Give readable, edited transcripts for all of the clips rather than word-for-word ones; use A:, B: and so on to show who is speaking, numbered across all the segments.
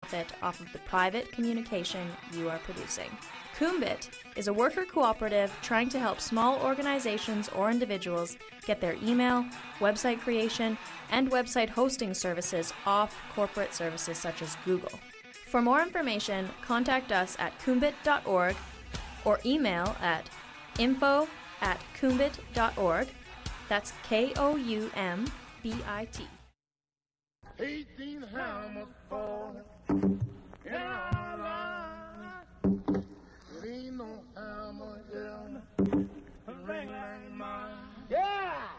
A: profit off of the private communication you are producing. Kumbit is a worker cooperative trying to help small organizations or individuals get their email, website creation, and website hosting services off corporate services such as Google. For more information, contact us at kumbit.org or email at info@kumbit.org. That's KOUMBIT.
B: 18 hammers falling in our line. It ain't no hammer in a ring like mine. Yeah!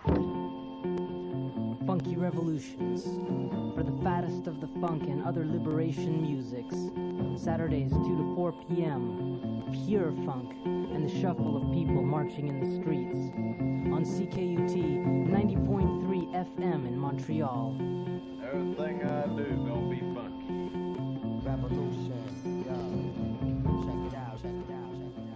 C: Funky Revolutions, for the fattest of the funk and other liberation musics. Saturdays 2 to 4 p.m. Pure funk and the shuffle of people marching in the streets. On CKUT 90.3 FM in Montreal.
D: Everything I do gonna be funky.
E: Revolution, yo. Check it out, check it out, check it out.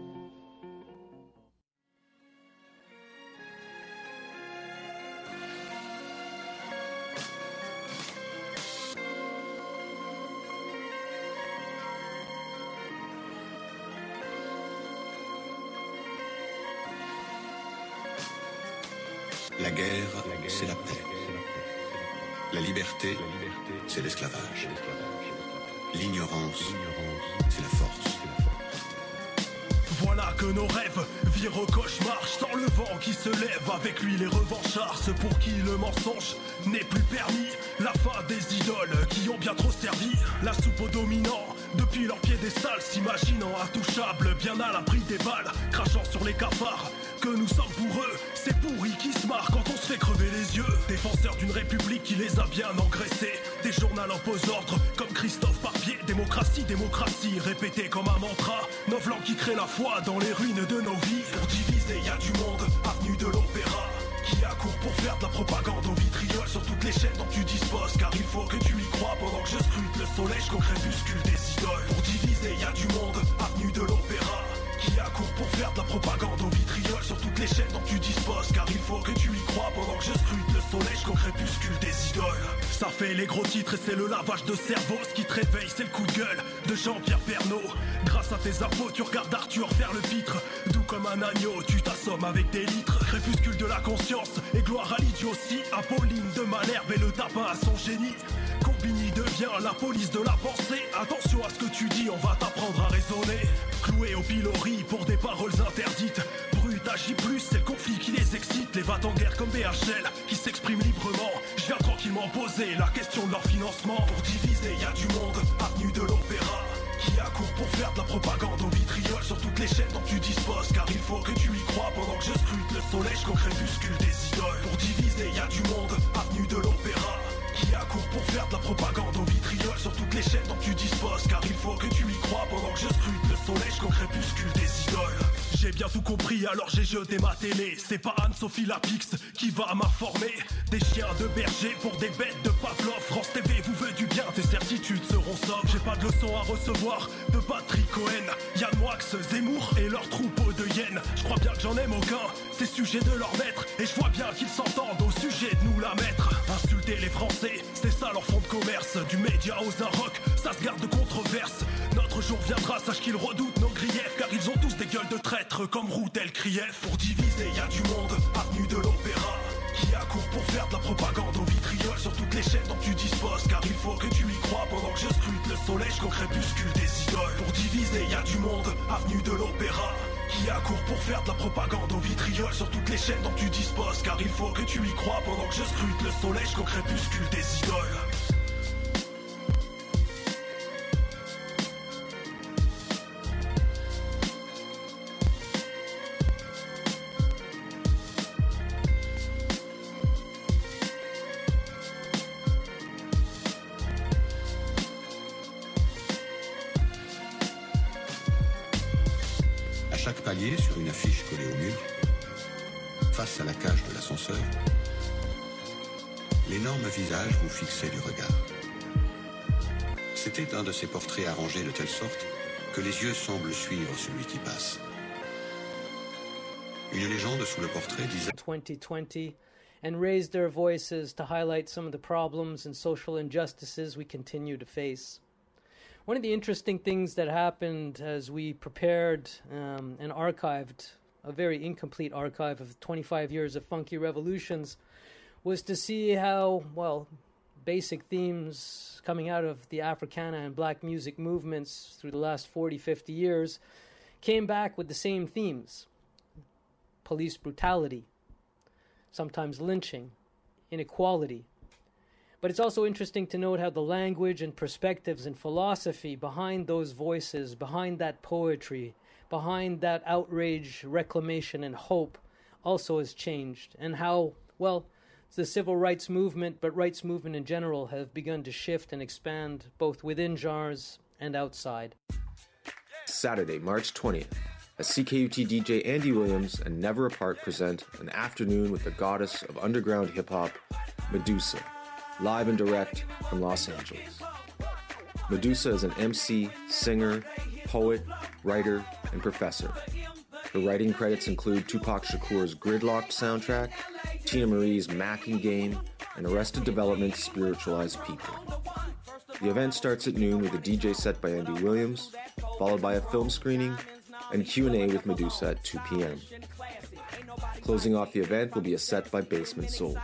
F: La guerre, c'est la paix. La liberté, c'est l'esclavage. L'ignorance, c'est la force.
G: Voilà que nos rêves virent au cauchemar. Sans le vent qui se lève, avec lui les revanchards. Ceux pour qui le mensonge n'est plus permis. La fin des idoles qui ont bien trop servi. La soupe aux dominants, depuis leur piédestal, s'imaginant intouchables, bien à l'abri des balles, crachant sur les cafards que nous sommes pour eux. C'est pourri qui se marre quand on se fait crever les yeux. Défenseurs d'une république qui les a bien engraissés. Des journaux imposent ordre comme Christophe Barbier. Démocratie, démocratie, répété comme un mantra. Nos flancs qui créent la foi dans les ruines de nos vies. Pour diviser, y a du monde, avenue de l'Opéra, qui accourt pour faire de la propagande au vitriol sur toutes les chaînes dont tu disposes. Car il faut que tu y crois pendant que je scrute le soleil jusqu'au crépuscule des idoles. Pour diviser, y a du monde, avenue de l'Opéra, qui accourt pour faire de la propagande au vitriol sur toutes les chaînes dont tu disposes. Car il faut que tu y crois pendant que je scrute le soleil jusqu'au crépuscule des idoles. Ça fait les gros titres et c'est le lavage de cerveau. Ce qui te réveille, c'est le coup de gueule de Jean-Pierre Pernaut. Grâce à tes impôts, tu regardes Arthur faire le pitre. Doux comme un agneau, tu t'assommes avec des litres. Crépuscule de la conscience et gloire à l'idiotie. Apolline de Malherbe et le tapin à son génie. Combini devient la police de la pensée. Attention à ce que tu dis, on va t'apprendre à raisonner. Cloué au pilori pour des paroles interdites. Brut, agis plus, c'est le conflit qui les excite. Les va en guerre comme BHL qui s'expriment librement. Je viens tranquillement poser la question de leur financement. Pour diviser, y a du monde, avenue de l'Opéra, qui accourt pour faire de la propagande au vitriol sur toutes les chaînes dont tu disposes. Car il faut que tu y crois pendant que je scrute le soleil jusqu'au crépuscule des idoles. Pour diviser, y a du monde, avenue de l'Opéra, qui accourt pour faire de la propagande au vitriol sur toutes les chaînes dont tu disposes. Car il faut que tu y crois pendant que je scrute le soleil jusqu'au crépuscule des idoles. J'ai bien tout compris, alors j'ai jeté ma télé. C'est pas Anne-Sophie Lapix qui va m'informer. Des chiens de berger pour des bêtes de Pavlov. France TV vous veut du bien, tes certitudes seront sauves. J'ai pas de leçon à recevoir de Patrick Cohen, Yann Moix, Zemmour et leur troupeau de hyènes. Je crois bien que j'en aime aucun, c'est sujet de leur maître. Et je vois bien qu'ils s'entendent au sujet de nous la mettre. Insulter les Français, c'est ça leur fond de commerce. Du média aux rock, ça se garde de controverse. Notre jour viendra, sache qu'ils redoutent nos griefs. Car ils ont tous des gueules de traîtres comme Routel Krief. Pour diviser, y a du monde, avenue de l'Opéra, qui accourt pour faire de la propagande au vitriol sur toutes les chaînes dont tu disposes. Car il faut que tu y crois pendant que je scrute le soleil jusqu'au crépuscule des idoles. Pour diviser, y a du monde, avenue de l'Opéra, qui accourt pour faire de la propagande au vitriol sur toutes les chaînes dont tu disposes. Car il faut que tu y crois pendant que je scrute le soleil jusqu'au crépuscule des idoles.
F: Chaque palier sur une affiche collée au mur, face à la cage de l'ascenseur, l'énorme visage vous fixait du regard. C'était un de ces portraits arrangés de telle sorte que les yeux semblent suivre celui qui passe. Une légende sous le portrait disait
H: 2020 and raised their voices to highlight some of the problems and social injustices we continue to face. One of the interesting things that happened as we prepared and archived a very incomplete archive of 25 years of Funky Revolutions was to see how, well, basic themes coming out of the Africana and black music movements through the last 40, 50 years came back with the same themes. Police brutality, sometimes lynching, inequality. But it's also interesting to note how the language and perspectives and philosophy behind those voices, behind that poetry, behind that outrage, reclamation, and hope also has changed. And how, well, the civil rights movement, but rights movement in general, have begun to shift and expand both within genres and outside.
I: Saturday, March 20th, as CKUT DJ Andy Williams and Never Apart present an afternoon with the goddess of underground hip-hop, Medusa, live and direct from Los Angeles. Medusa is an MC, singer, poet, writer, and professor. Her writing credits include Tupac Shakur's Gridlocked soundtrack, Tina Marie's Mackin' Game, and Arrested Development's Spiritualized People. The event starts at noon with a DJ set by Andy Williams, followed by a film screening and Q&A with Medusa at 2 p.m. Closing off the event will be a set by Basement Soul.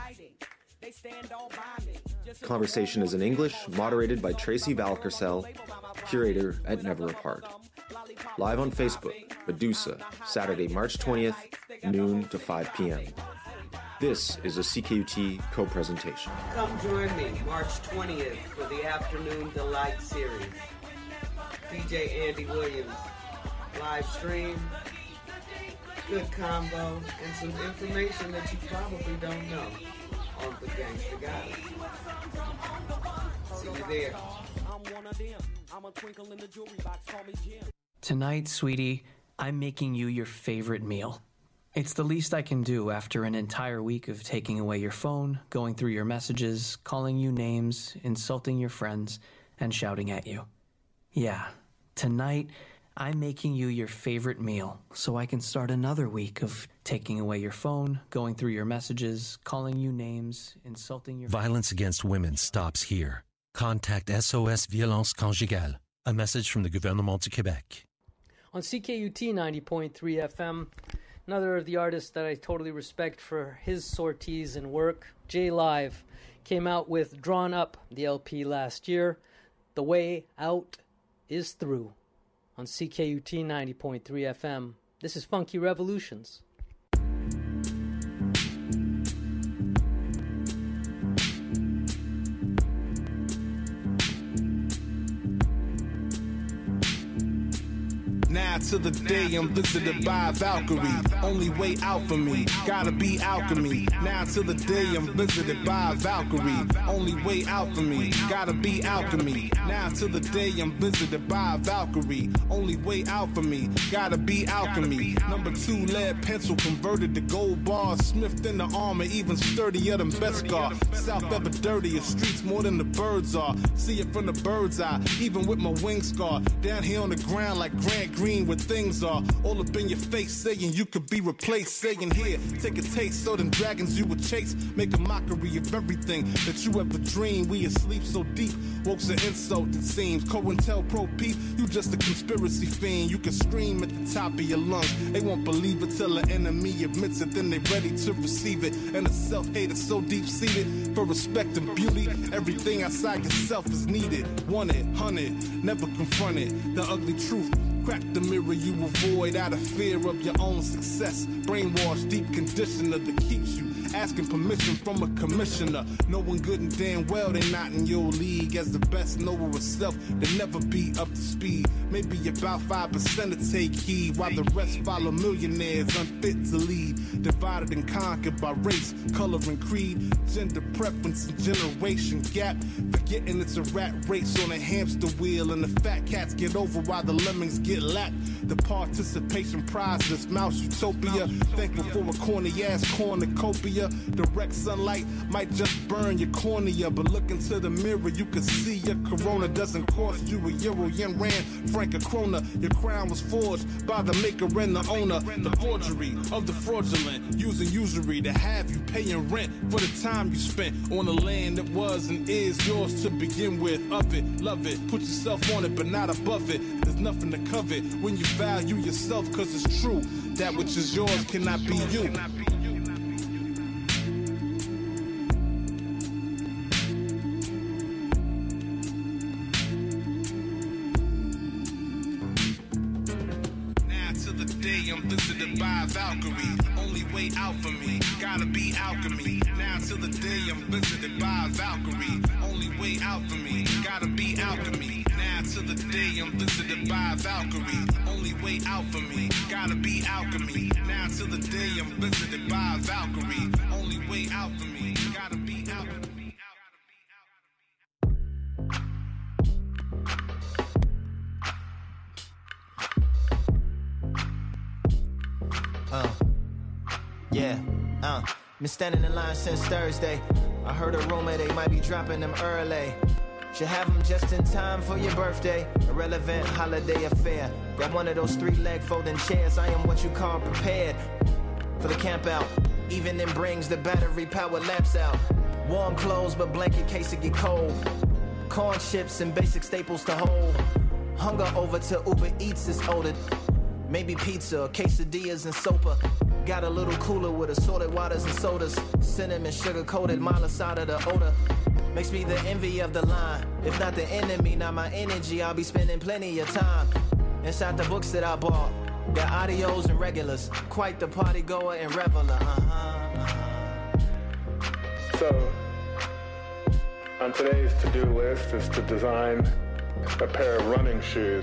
I: Conversation is in English, moderated by Tracy Valkersel, curator at Never Apart. Live on Facebook, Medusa, Saturday, March 20th, noon to 5 p.m. This is a CKUT co-presentation.
J: Come join me March 20th for the Afternoon Delight series. DJ Andy Williams, live stream, good combo, and some information that you probably don't know on the Gangsta Goddess. See you there.
K: Tonight, sweetie, I'm making you your favorite meal. It's the least I can do after an entire week of taking away your phone, going through your messages, calling you names, insulting your friends, and shouting at you. Yeah, tonight, I'm making you your favorite meal so I can start another week of taking away your phone, going through your messages, calling you names, insulting your...
L: Violence against women stops here. Contact SOS Violence Conjugale. A message from the Gouvernement du Québec.
H: On CKUT 90.3 FM, another of the artists that I totally respect for his sorties and work, J Live, came out with Drawn Up, the LP last year. The Way Out is Through. On CKUT 90.3 FM, this is Funky Revolutions.
B: Now to the day I'm visited by a Valkyrie. Only way out for me, gotta be alchemy. Now to the day I'm visited by a Valkyrie. Only way out for me, gotta be alchemy. Now to the day I'm visited by a Valkyrie. Only way out for me, gotta be alchemy. Number 2 lead pencil converted to gold bars. Smithed in the armor, even sturdier than Beskar. South ever dirtier, streets more than the birds are. See it from the bird's eye, even with my wing scar. Down here on the ground like Grant Green where things are. All up in your face saying you could be replaced. Saying here, take a taste so them dragons you would chase. Make a mockery of everything that you ever dreamed. We asleep so deep, woke's an insult it seems. COINTELPRO peep, you just a conspiracy fiend. You can scream at the top of your lungs. They won't believe it till the enemy admits it. Then they ready to receive it. And the self-hate is so deep-seated. For respect and beauty, everything outside yourself is needed. Want it, hunt it, never confront it. The ugly truth. Crack the mirror you avoid out of fear of your own success. Brainwashed, deep conditioner that keeps you asking permission from a commissioner. Knowing good and damn well they're not in your league. As the best knower of self, they never be up to speed. Maybe about 5% to take heed, while the rest follow millionaires unfit to lead. Divided and conquered by race, color and creed, gender preference and generation gap. Forgetting it's a rat race on a hamster wheel, and the fat cats get over while the lemmings get get lapped. The participation prize, this mouse utopia. Thankful for a corny ass cornucopia. Direct sunlight might just burn your cornea, but look into the mirror, you can see your corona doesn't cost you a euro, yen, rand, franc, a krona. Your crown was forged by the maker and the owner. The forgery of the fraudulent, using usury to have you paying rent for the time you spent on the land that was and is yours to begin with. Of it, love it, put yourself on it, but not above it. There's nothing to covet when you value yourself, cause it's true. That which is yours cannot be you. I'm visited by Valkyrie, only way out for me, gotta be alchemy. Now till the day I'm visited by Valkyrie, only way out for me, gotta be alchemy. Now till the day I'm visited by Valkyrie, only way out for me, gotta be alchemy. Now till the day I'm visited by Valkyrie, only way out for me, gotta be alchemy.
M: Been standing in line since Thursday. I heard a rumor they might be dropping them early. Should have them just in time for your birthday. Irrelevant holiday affair. Grab one of those 3-leg folding chairs. I am what you call prepared for the camp out. Evening brings the battery powered lamps out. Warm clothes but blanket case it get cold. Corn chips and basic staples to hold. Hunger over to Uber Eats is older. Maybe pizza or quesadillas and sopa. Got a little cooler with assorted waters and sodas. Cinnamon, sugar-coated, mile aside of the odor. Makes me the envy of the line. If not the enemy, not my energy, I'll be spending plenty of time inside the books that I bought. Got audios and regulars. Quite the party goer and reveler.
N: So, on today's to-do list is to design a pair of running shoes.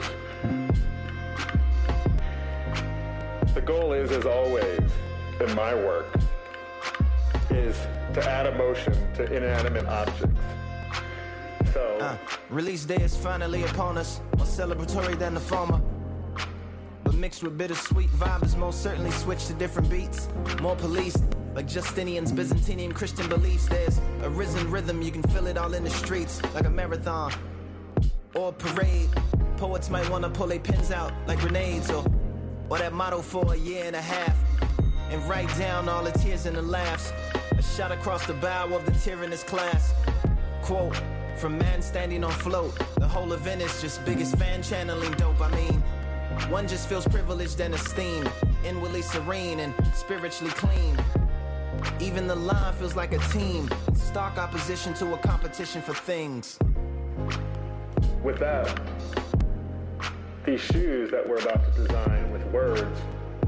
N: The goal is, as always, in my work, is to add emotion to inanimate objects. So,
M: release day is finally upon us, more celebratory than the former. But mixed with bittersweet vibes, most certainly switch to different beats. More policed, like Justinian's Byzantine Christian beliefs. There's a risen rhythm, you can feel it all in the streets, like a marathon or a parade. Poets might want to pull their pens out like grenades, or that motto for a year and a half, and write down all the tears and the laughs. A shot across the bow of the tyrannous class. Quote, from man standing on float. The whole event is just biggest fan channeling dope. I mean, one just feels privileged and esteemed, inwardly serene and spiritually clean. Even the line feels like a team, in stark opposition to a competition for things.
N: With that, these shoes that we're about to design with words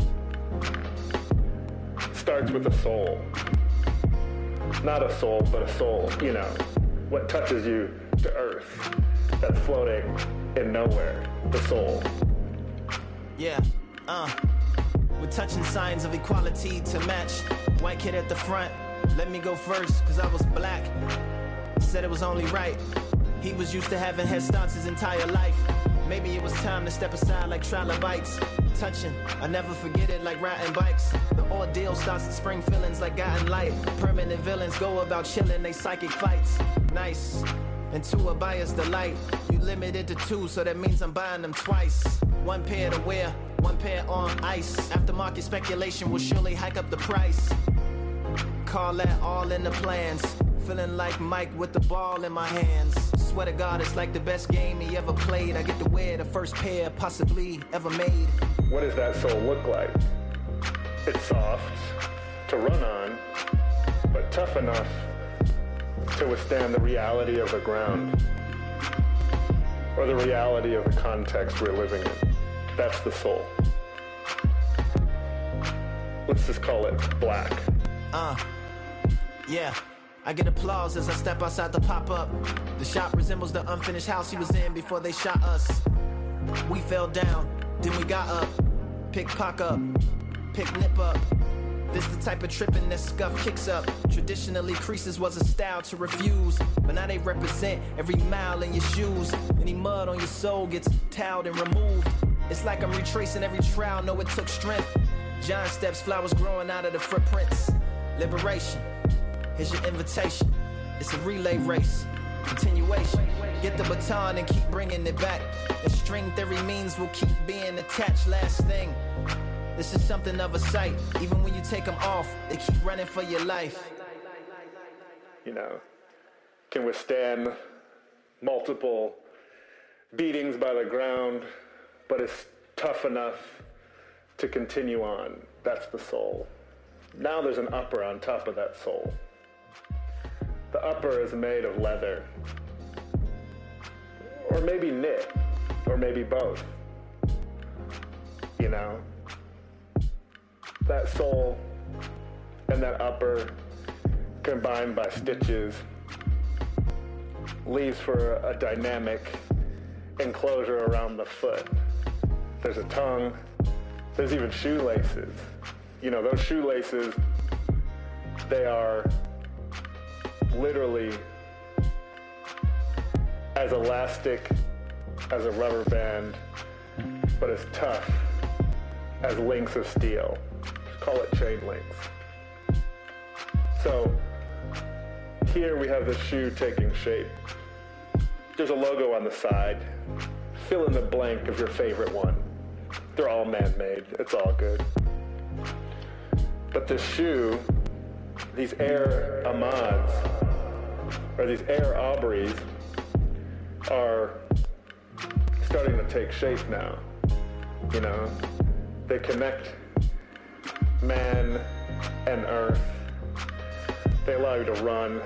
N: starts with a soul. Not a soul, but a soul, you know, what touches you to earth, that's floating in nowhere, the soul.
M: Yeah, we're touching signs of equality to match. White kid at the front, let me go first, cause I was black. He said it was only right. He was used to having head starts his entire life. Maybe it was time to step aside like trilobites. Touching, I never forget it like riding bikes. The ordeal starts to spring feelings like guiding light. Permanent villains go about chilling they psychic fights. Nice, and to a buyer's delight. You limited to 2, so that means I'm buying them twice. 1 pair to wear, 1 pair on ice. Aftermarket speculation will surely hike up the price. Call that all in the plans. Feeling like Mike with the ball in my hands. Swear to God, it's like the best game he ever played. I get to wear the first pair possibly ever made.
N: What does that soul look like? It's soft to run on, but tough enough to withstand the reality of the ground or the reality of the context we're living in. That's the soul. Let's just call it black.
M: Yeah. I get applause as I step outside the pop-up. The shop resembles the unfinished house he was in before they shot us. We fell down, then we got up. Pick pock up, pick nip up. This the type of tripping that scuff kicks up. Traditionally, creases was a style to refuse, but now they represent every mile in your shoes. Any mud on your soul gets toweled and removed. It's like I'm retracing every trial, know it took strength. Giant steps, flowers growing out of the footprints. Liberation, here's your invitation. It's a relay race, continuation. Get the baton and keep bringing it back. The string theory means we'll keep being attached. Last thing, this is something of a sight. Even when you take them off, they keep running for your life.
N: You know, can withstand multiple beatings by the ground, but it's tough enough to continue on. That's the soul. Now there's an upper on top of that soul. The upper is made of leather, or maybe knit, or maybe both. You know, that soul and that upper combined by stitches leaves for a dynamic enclosure around the foot. There's a tongue, there's even shoelaces. You know, those shoelaces, they are literally as elastic as a rubber band, but as tough as links of steel. Just call it chain links. So here we have the shoe taking shape. There's a logo on the side. Fill in the blank of your favorite one. They're all man-made. It's all good. But this shoe, these Air Ahmads, or these Air Aubreys, are starting to take shape now. You know, they connect man and earth. They allow you to run.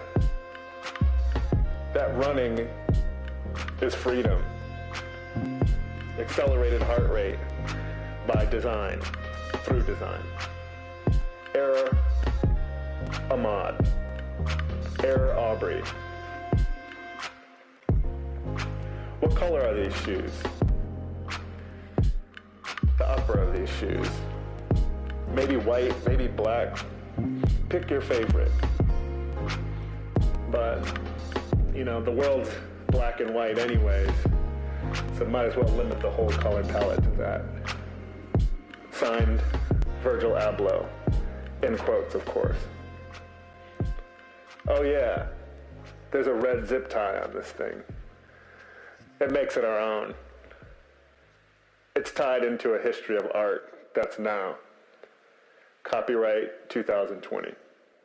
N: That running is freedom. Accelerated heart rate by design, through design. Air Ahmad, Air Aubrey. What color are these shoes? The upper of these shoes. Maybe white, maybe black. Pick your favorite. But, you know, the world's black and white anyways, so might as well limit the whole color palette to that. Signed, Virgil Abloh. In quotes, of course. Oh yeah, there's a red zip tie on this thing. It makes it our own. It's tied into a history of art that's now. Copyright 2020.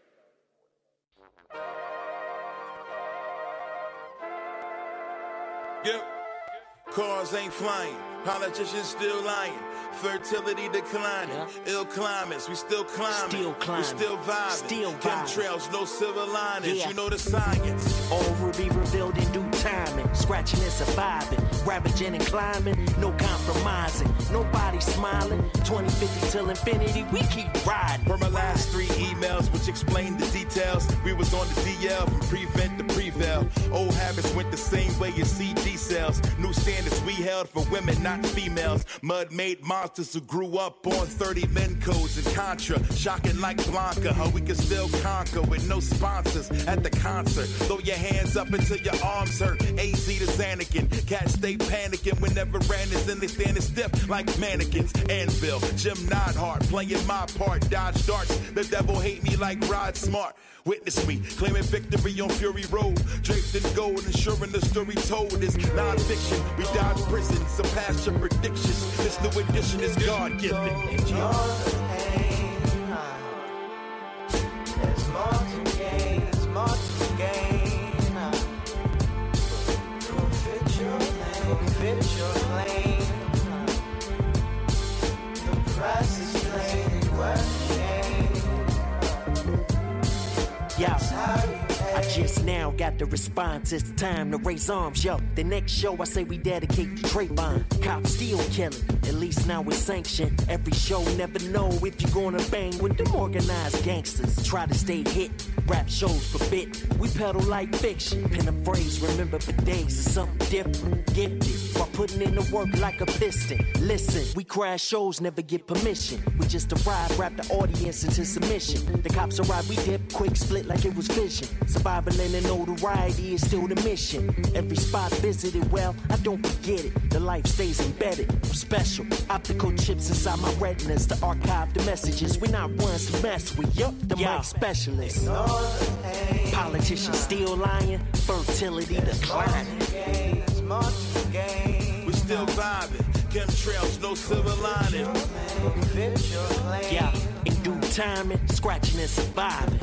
O: Yep. Cars ain't flying, politicians still lying, fertility declining, ill climates, we still climbing, we still vibing, chemtrails, no silver linings, you know the science.
P: All will be revealed in due timing, scratching and surviving, ravaging and climbing, no compromising, nobody smiling, 2050 till infinity, we keep riding.
O: From our last 3 emails which explain the details, we was on the DL from prevent to prevail, old habits went the same way as CD cells, new standards we held for women, not females, mud-made monsters who grew up on 30 men codes and Contra, shocking like Blanca, how we can still conquer with no sponsors at the concert, throw your hands up until your arms hurt, AZ to Xanakin, cats stay panicking whenever Rand is in, they standing stiff like mannequins, Anvil, Jim Nodhart, playing my part, dodge darts, the devil hate me like Rod Smart, witness me, claiming victory on Fury Road, draped in gold, ensuring the story told is non-fiction, we dodge prison, surpass your predictions, this new edition is God-given.
P: Enjoy the pain, there's more to gain, there's more to gain, go fit your lane, the price is plain, worth the game. I just now got the response, it's time to raise arms, yo. The next show I say we dedicate to Trayvon. Cops still killing, at least now it's sanctioned. Every show never know if you're gonna bang with them organized gangsters. Try to stay hit, rap shows forbid. We pedal like fiction, pen a phrase, remember for days is something different. Gifted, while putting in the work like a piston. Listen, we crash shows, never get permission. We just arrive, wrap the audience into submission. The cops arrive, we dip, quick split like it was vision. Survival in and notoriety is still the mission. Every spot visited, well, I don't forget it. The life stays embedded. I'm special. Optical chips inside my retinas to archive the messages. We're not ones to mess with. Yup, the mic specialist. Politicians still lying. Fertility declining.
O: We still vibing. Chemtrails, no silver lining.
P: Yeah, in due timing, scratching and surviving.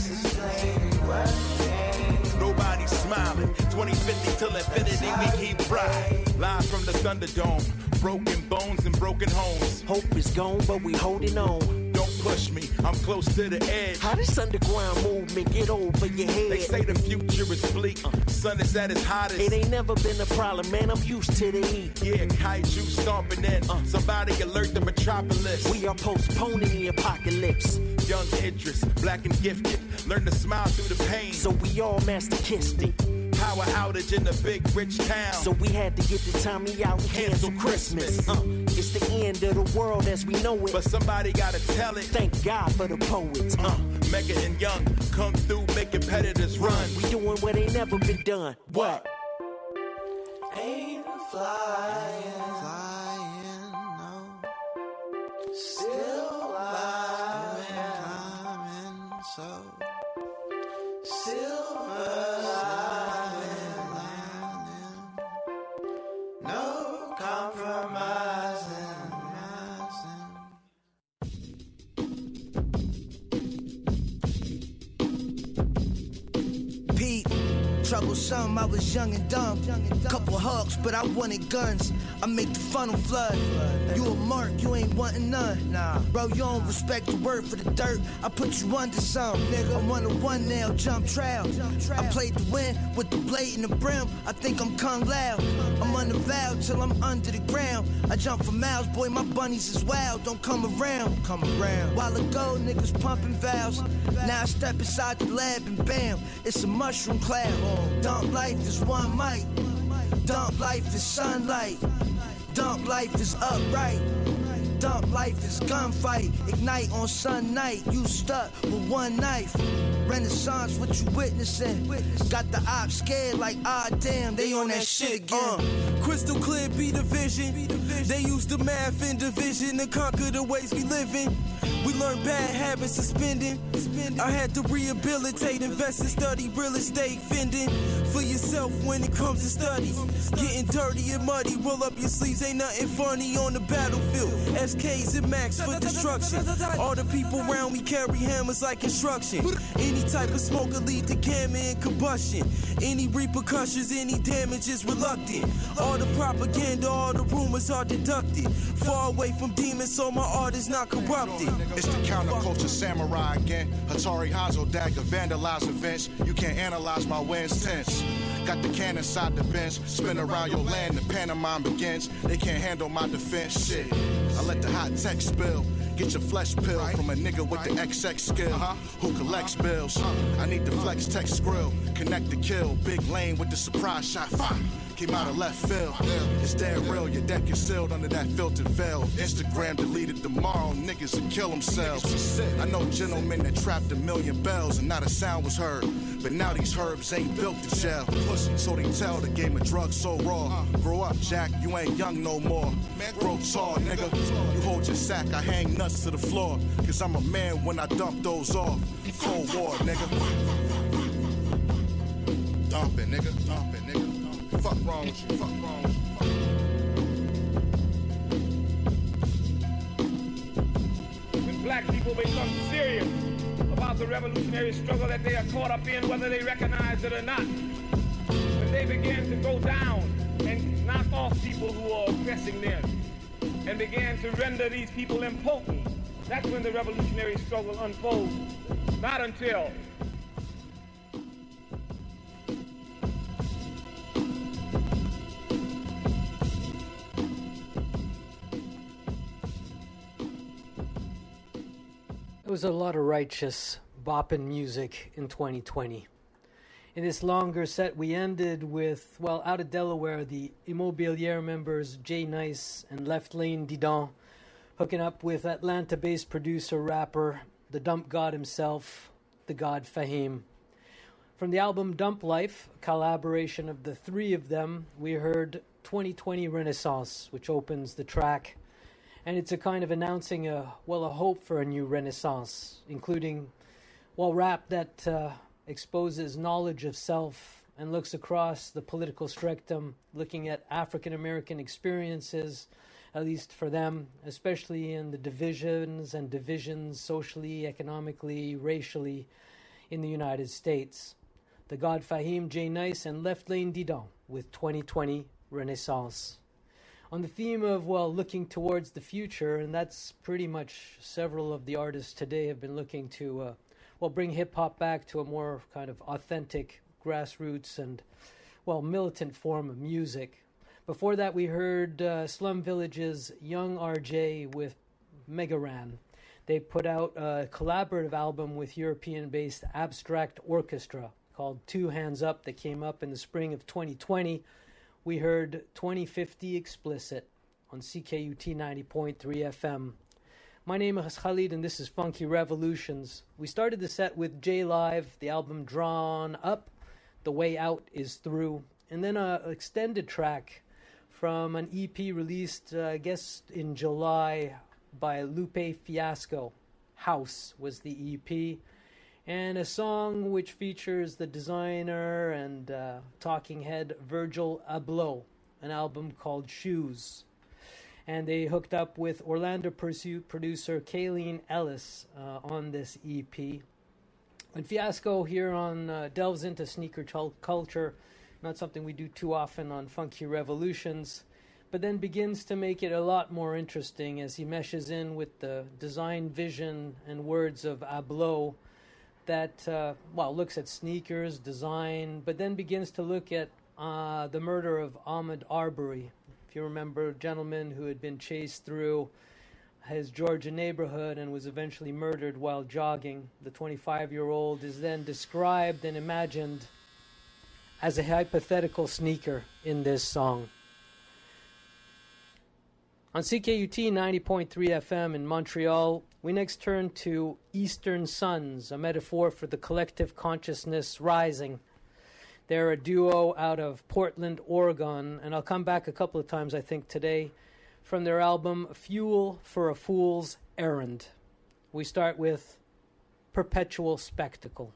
O: Nobody's smiling. 2050 till infinity, we keep riding. Live from the Thunderdome. Broken bones and broken homes.
P: Hope is gone, but we holding on.
O: Don't push me, I'm close to the edge.
P: How this underground movement get over your head?
O: They say the future is bleak, sun is at its hottest.
P: It ain't never been a problem, man, I'm used to the heat.
O: Yeah, kaiju stomping in, somebody alert the metropolis.
P: We are postponing the apocalypse.
O: Young Idris, black and gifted, learn to smile through the pain.
P: So we all masochistic.
O: Power outage in the big rich town.
P: So we had to get the Tommy out and cancel Christmas. It's the end of the world as we know it.
O: But somebody gotta tell it.
P: Thank God for the poets.
O: Mega and Young come through, make competitors run.
P: We doing what ain't never been done. What?
Q: Ain't flying, no. Still climbing, so silver lining, no compromising.
R: Pete, troublesome, I was young and dumb. Couple hugs, but I wanted guns. I make the funnel flood. You a mark, you ain't wanting none. Nah, bro, you don't respect the word for the dirt. I put you under some, nigga. I'm 1-on-1 now, jump trail. I played the wind with the blade in the brim. I think I'm Kung Lao. I'm undervalued till I'm under the ground. I jump for miles, boy, my bunnies is wild. Don't come around. While ago, niggas pumping valves. Now I step inside the lab and bam, it's a mushroom cloud. Dump life is one mic. Dump life is sunlight. Dump life is upright. Dump life is gunfight. Ignite on sun night. You stuck with one knife. Renaissance, what you witnessing? Got the ops scared like, ah damn, they on that shit again.
S: Crystal clear, be the vision. They use the math and division to conquer the ways we live in. We learned bad habits of spending. I had to rehabilitate, invest in study, real estate, fending for yourself when it comes to studies. Getting dirty and muddy, roll up your sleeves, ain't nothing funny on the battlefield. SKs and Max for destruction. All the people around me carry hammers like instruction. Any type of smoke will lead to gamma and combustion. Any repercussions, any damage is reluctant. All the propaganda, all the rumors are deducted. Far away from demons, so my art is not corrupted.
T: It's the counterculture samurai again. Hattori Hanzo dagger vandalize events. You can't analyze my wins tense. Got the cannon inside the bench. Spin around your land, the pantomime begins. They can't handle my defense. Shit, I let the hot tech spill. Get your flesh pill from a nigga with the XX skill who collects bills. I need the flex tech skrill. Connect the kill. Big lane with the surprise shot. Fire. Came out of left field. It's dead real, your deck is sealed under that filtered veil. Instagram deleted tomorrow, niggas will kill themselves. I know gentlemen that trapped a million bells and not a sound was heard. But now these herbs ain't built to jail. So they tell the game of drugs so raw. Grow up, Jack, you ain't young no more. Grow tall, nigga. You hold your sack, I hang nuts to the floor. Cause I'm a man when I dump those off. Cold war, nigga. Dump it, nigga. Dump it, nigga. Fuck wrong with you, fuck wrong with you.
U: When black people become serious about the revolutionary struggle that they are caught up in, whether they recognize it or not, when they begin to go down and knock off people who are oppressing them and begin to render these people impotent, that's when the revolutionary struggle unfolds. Not until
H: There was a lot of righteous bopping music in 2020. In this longer set, we ended with, well, out of Delaware, the Immobilier members Jay Nice and Left Lane Didon hooking up with Atlanta-based producer, rapper, the dump god himself, the god Fahim. From the album Dump Life, a collaboration of the three of them, we heard 2020 Renaissance, which opens the track. And it's a kind of announcing a hope for a new renaissance, including, rap that exposes knowledge of self and looks across the political spectrum, looking at African American experiences, at least for them, especially in the divisions socially, economically, racially in the United States. The God Fahim, J Nice, and Left Lane Didon with 2020 Renaissance. On the theme of, looking towards the future, and that's pretty much several of the artists today have been looking to, bring hip-hop back to a more kind of authentic, grassroots, and, militant form of music. Before that, we heard Slum Village's Young RJ with Megaran. They put out a collaborative album with European-based Abstract Orchestra called Two Hands Up that came up in the spring of 2020. We heard 2050 Explicit on CKUT 90.3 FM. My name is Khalid and this is Funky Revolutions. We started the set with J Live, the album Drawn Up, The Way Out Is Through, and then an extended track from an EP released, I guess, in July by Lupe Fiasco. House was the EP. And a song which features the designer and talking head Virgil Abloh, an album called Shoes. And they hooked up with Orlando producer Kayleen Ellis on this EP. And Fiasco here on delves into sneaker culture, not something we do too often on Funky Revolutions, but then begins to make it a lot more interesting as he meshes in with the design vision and words of Abloh, that, looks at sneakers, design, but then begins to look at the murder of Ahmaud Arbery. If you remember, a gentleman who had been chased through his Georgia neighborhood and was eventually murdered while jogging. The 25-year-old is then described and imagined as a hypothetical sneaker in this song. On CKUT 90.3 FM in Montreal, we next turn to Eastern Suns, a metaphor for the collective consciousness rising. They're a duo out of Portland, Oregon, and I'll come back a couple of times, I think, today, from their album Fuel for a Fool's Errand. We start with Perpetual Spectacle.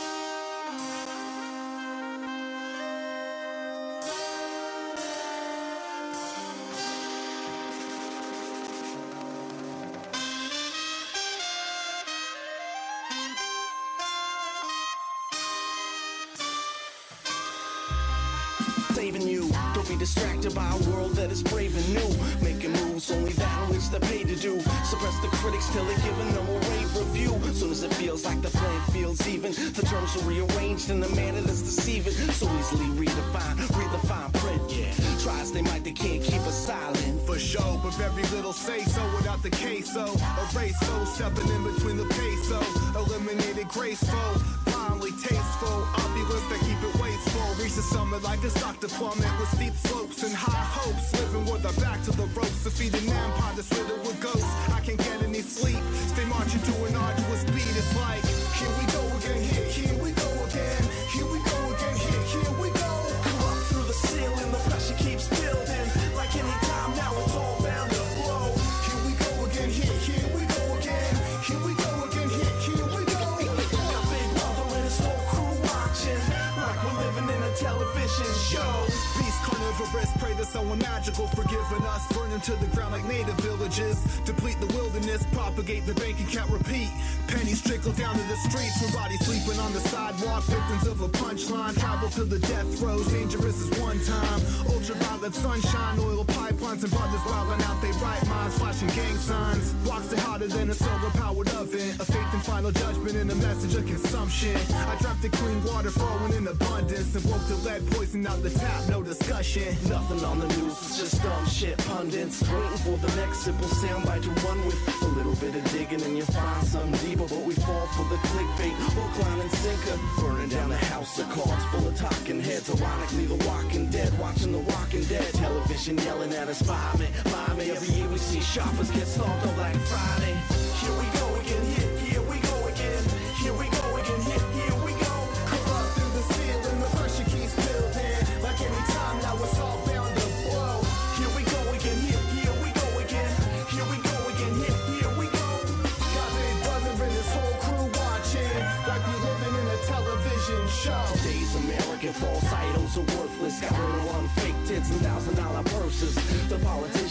A: Distracted by a world that is brave and new, making moves only that which they're paid to do. Suppress the critics till they're giving them a rave review. Soon as it feels like the playing field's even, the terms are rearranged in a manner that's deceiving. So easily redefined, read the fine print. Yeah, try as they might, they can't keep us silent.
T: For sure, but very little say so without the queso. Erase those stepping in between the peso. Eliminated graceful, finally tasteful. Opulence that keep it wasteful. Reach the summit like a stock deployment with steep slopes and high hopes. Living with our back to the ropes. Defeating an empire that's riddled with ghosts. I can't get any sleep. Stay marching to an arduous beat. It's like, here we go again, here we go again. Here we go again, here we go.
A: Come up through the ceiling, the pressure keeps building. Like any time now, it's all bound to blow.
T: Here we go again, here we go again. Here we go again, here we go.
A: Got Big Brother and his whole crew watching, like we're living in a television show.
T: Beast carnivorous, prey that's so magical, forgiving us, burn them to the ground like native villages, deplete the wilderness, propagate the bank and can't repeat. Pennies trickle down to the streets, with bodies sleeping on the sidewalk, victims of a punchline, travel to the death rows, dangerous as one time. Ultraviolet sunshine, oil pipelines, and brothers wilding out they right minds, flashing gang signs. Blocks are hotter than a solar-powered oven, a faith in final judgment and a message of consumption. I dropped the clean water flowing in abundance, and woke the lead poison out the tap, no discussion.
A: Nothing on the news, it's just dumb shit pundits, waiting for the next simple soundbite to run with. A little bit of digging and you find something deeper, but we fall for the clickbait, hook, line, and sinker. Burning down the house of cards full of talking heads, ironically the Walking Dead, watching the Walking Dead. Television yelling at us, buy me. Every year we see shoppers get stomped on Black Friday. Here we go again, here we go again. Here we go again, here we go.
T: Corrupt in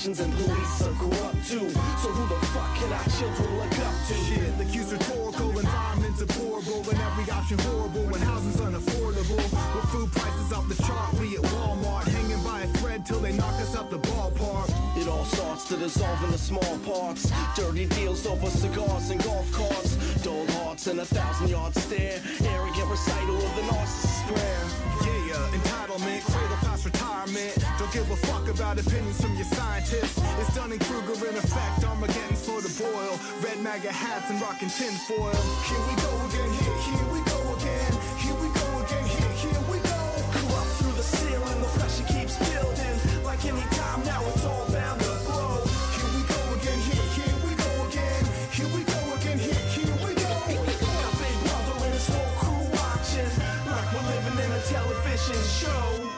A: politicians and police are corrupt too. So who the fuck can our children look up to?
C: Shit, the cues rhetorical, environment's deplorable, and every option horrible when housing's unaffordable. With food prices off the chart, we at Walmart, hanging by a thread till they knock us out the ballpark.
A: It all starts to dissolve in the small parts. Dirty deals over cigars and golf carts. Dull hearts and 1,000-yard stare. Arrogant recital of the narcissist's prayer.
C: Yeah, entitlement, cradle past retirement. Don't give a fuck about opinions from your scientists. It's Dunning-Kruger in effect, Armageddon's for the boil. Red MAGA hats and rockin' tinfoil. Here we go again, here we go again. Here we go again, here we go.
A: Corrupt through the ceiling, the pressure keeps building. Like any time now, it's all bound to blow.
C: Here we go again, here we go again. Here we go again, here we go.
A: Got Big Brother and his whole crew watching. Like we're living in a television show.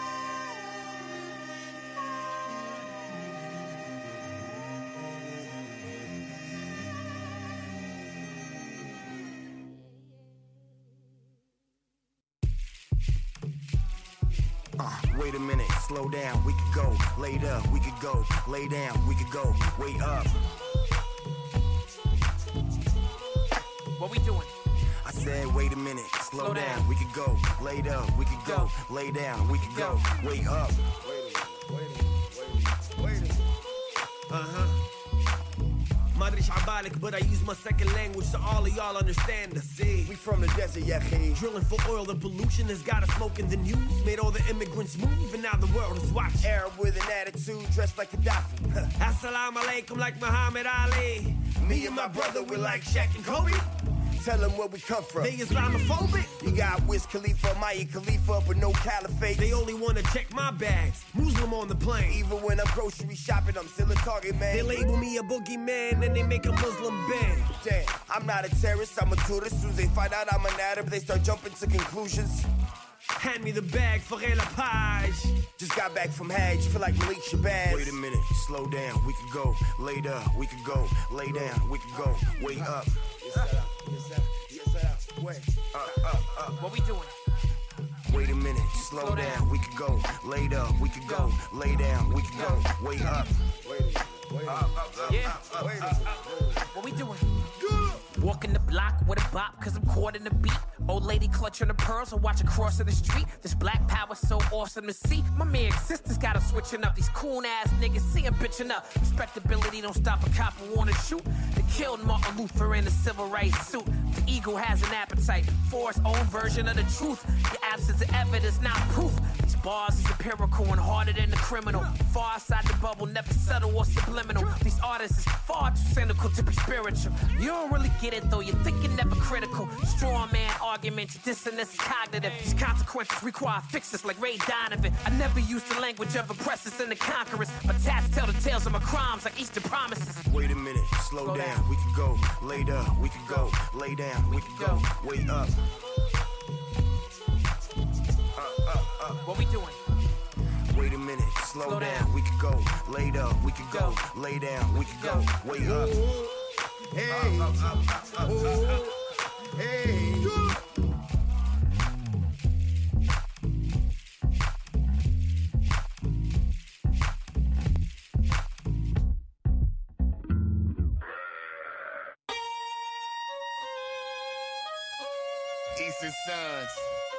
M: Wait a minute, slow down, we could go, laid up, we could go, lay down, we could go, wait up.
V: What we doing?
M: I said, wait a minute, slow down, we could go, laid up, we could go, lay down, we could go, wait up.
V: Madrish Abalik, but I use my second language so all of y'all understand us. See,
M: we from the desert, yeah, hey.
V: Drilling for oil and pollution has got us smoking the news. Made all the immigrants move, and now the world is watching.
M: Arab with an attitude, dressed like Gaddafi.
V: Assalamu alaikum like Muhammad Ali.
M: Me and my brother, we're like Shaq and Kobe. Tell them where we come from.
V: They Islamophobic.
M: You got Wiz Khalifa, Maya Khalifa, but no caliphate.
V: They only want to check my bags. Muslim on the plane.
M: Even when I'm grocery shopping, I'm still a target man.
V: They label me a boogeyman and they make a Muslim ban.
M: Damn, I'm not a terrorist, I'm a tourist. Soon as they find out I'm an Arab, they start jumping to conclusions.
V: Hand me the bag for la page.
M: Just got back from Hajj, feel like Malik Shabazz. Wait a minute, slow down, we could go, laid up, we could go, lay down, we could go, wait up.
V: Wait. What we doing?
M: Wait a minute, slow down, we could go, laid up, we could go, lay down, we could go, wait up.
V: Yeah. What we doing? Walking the block with a bop, cause I'm caught in the beat. Old lady clutching the pearls and watch her crossing the street. This black power so awesome to see. My mere existence got us switching up. These coon ass niggas see him bitching up. Respectability don't stop a cop who wanna shoot. They killed Martin Luther in a civil rights suit. The ego has an appetite for its own version of the truth. Your absence of evidence, not proof. These bars is empirical and harder than the criminal. Far outside the bubble, never subtle or subliminal. These artists is far too cynical to be spiritual. You don't really get it though, you're thinking never critical. Straw man argument, your dissonance is cognitive. These consequences require fixes like Ray Donovan. I never used the language of oppressors and the conquerors, but tats tell the tales of my crimes like Easter promises.
M: Wait a minute, slow down, we could go, laid up, we could go, lay down, we could go, wait up.
V: What we doing?
M: Wait a minute, slow down, we could go, laid up, we could go, lay down, we could go, wait up.
C: Hey, hey.
W: Eastern Sons,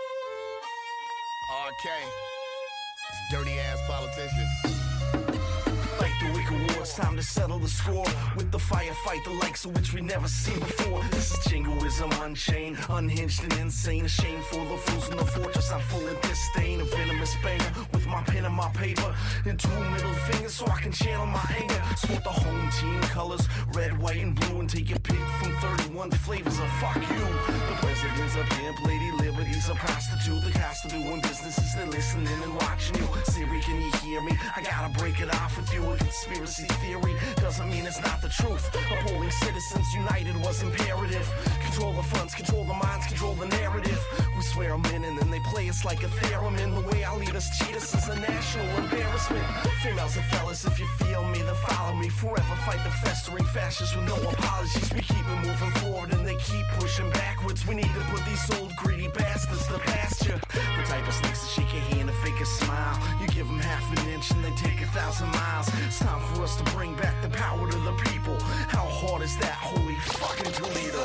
W: RK, these dirty ass politicians.
A: Like the Wicked War, it's time to settle the score with the firefight, the likes of which we never seen before. This is jingoism unchained, unhinged and insane. A shame for the fools in the fortress. I'm full of disdain, a venomous banger with my pen and my paper and two middle fingers so I can channel my anger. Sport the home team colors, red, white, and blue, and take your pick from 31 flavors of fuck you. The president's a pimp, Lady Liberty's a prostitute. The cost of doing business is they're listening and watching you. Siri, can you hear me? I gotta break it off with you. A conspiracy theory doesn't mean it's not the truth. Upholding citizens united was imperative. Control the funds, control the minds, control the narrative. We swear them in and then they play us like a theremin. The way I lead us cheat us is a national embarrassment. Females and fellas, if you feel me, then follow me. Forever fight the festering fascists with no apologies. We keep it moving forward and they keep pushing backwards. We need to put these old greedy bastards to pasture. The type of snakes that shake your hand and fake a smile. You give them half an inch and they take 1,000 miles. It's time for us to bring back the power to the people. How hard is that? Holy fucking Toledo.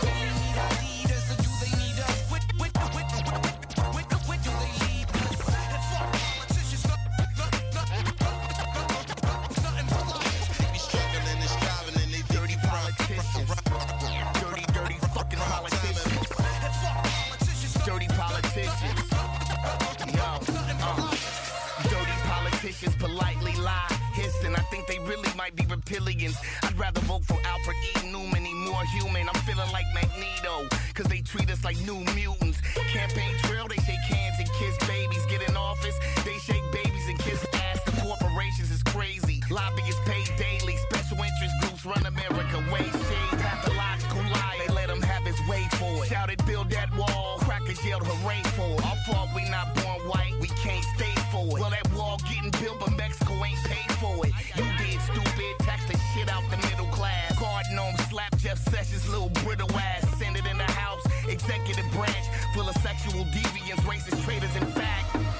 D: Politely lie, hissing. I think they really might be reptilians. I'd rather vote for Alfred E. Newman. He more human. I'm feeling like Magneto, cause they treat us like new mutants. Campaign trail, they shake hands and kiss babies. Get in office, they shake babies and kiss ass. The corporations is crazy. Lobbyists pay daily. Special interest groups run America. Way shade, pathological lie. They let him have his way for it. Shouted, build that wall. Crackers yelled, hooray for it. Our fault, we not born white. We can't stay for it. Well, that wall getting built, but Mexico ain't paid for it. You did, stupid. Tax the shit out the middle class. Card gnome slap Jeff Sessions' little brittle ass. Send it in the house. Executive branch full of sexual deviants, racist traitors, in fact.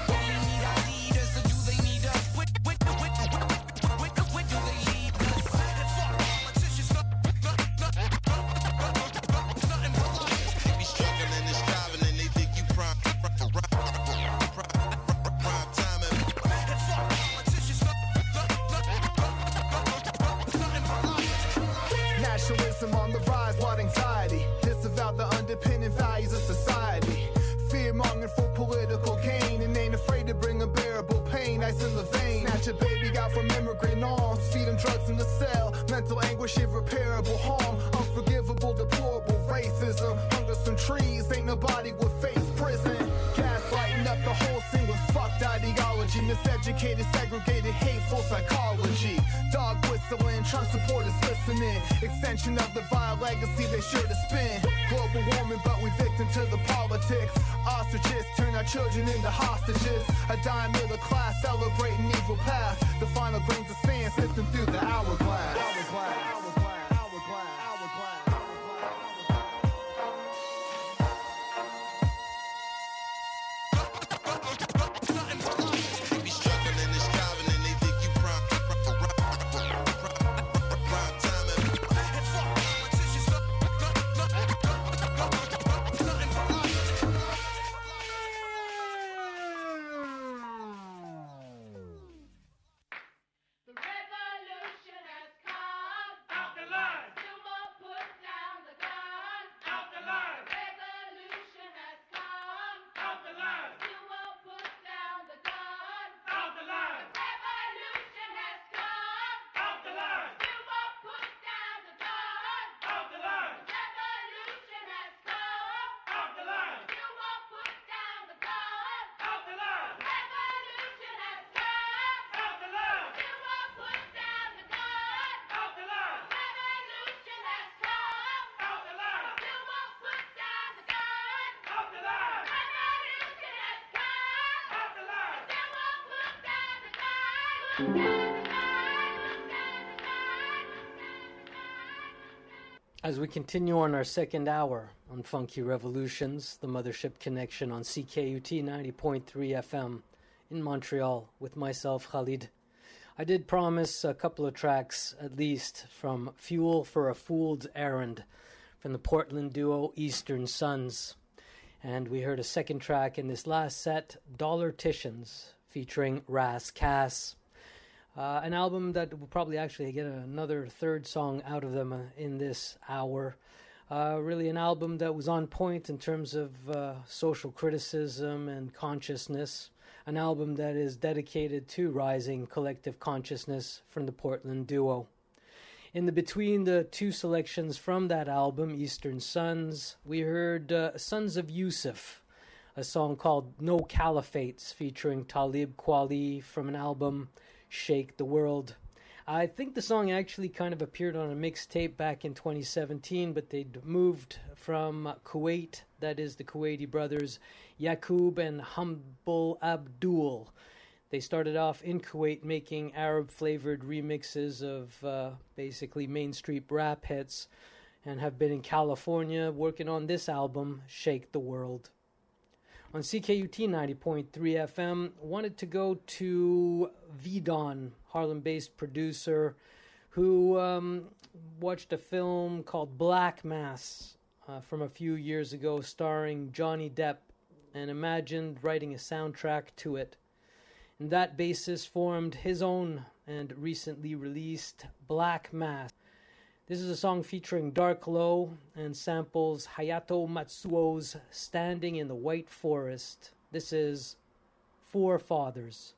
C: Nationalism on the rise, what anxiety. Disavow the underpinning values of society. Fear-mongering for political gain and ain't afraid to bring unbearable pain. Ice in the vein. Snatch a baby out from immigrant arms. Feed them drugs in the cell. Mental anguish, irreparable harm. Unforgivable, deplorable racism. Hunger some trees, ain't nobody would face prison. Gaslighting up the whole scene with fucked ideology. Miseducated, segregated, hateful psychology. Dog whistling, Trump supporters listening. Extension of the vile legacy they sure to spin. Global warming, but we victim to the politics. Ostriches turn our children into hostages. A dying middle class celebrating evil past. The final grains of sand sifting through the hourglass.
H: As we continue on our second hour on Funky Revolutions, the Mothership Connection on CKUT 90.3 FM in Montreal with myself, Khalid. I did promise a couple of tracks, at least, from Fuel for a Fool's Errand from the Portland duo Eastern Suns. And we heard a second track in this last set, Dollarticians, featuring Ras Kass. An album that will probably actually get another third song out of them in this hour. Really an album that was on point in terms of social criticism and consciousness. An album that is dedicated to rising collective consciousness from the Portland duo. In the between the two selections from that album, Eastern Suns, we heard Sons of Yusuf, a song called No Caliphates featuring Talib Kweli from an album Shake the World. I think the song actually kind of appeared on a mixtape back in 2017, but they'd moved from Kuwait, that is the Kuwaiti brothers Yaqub and Humble Abdul. They started off in Kuwait making Arab-flavored remixes of basically mainstream rap hits, and have been in California working on this album, Shake the World. On CKUT 90.3 FM, wanted to go to V-Don, Harlem-based producer, who watched a film called Black Mass from a few years ago starring Johnny Depp and imagined writing a soundtrack to it. And that basis formed his own and recently released Black Mass. This is a song featuring Dark Low and samples Hayato Matsuo's Standing in the White Forest. This is Forefathers.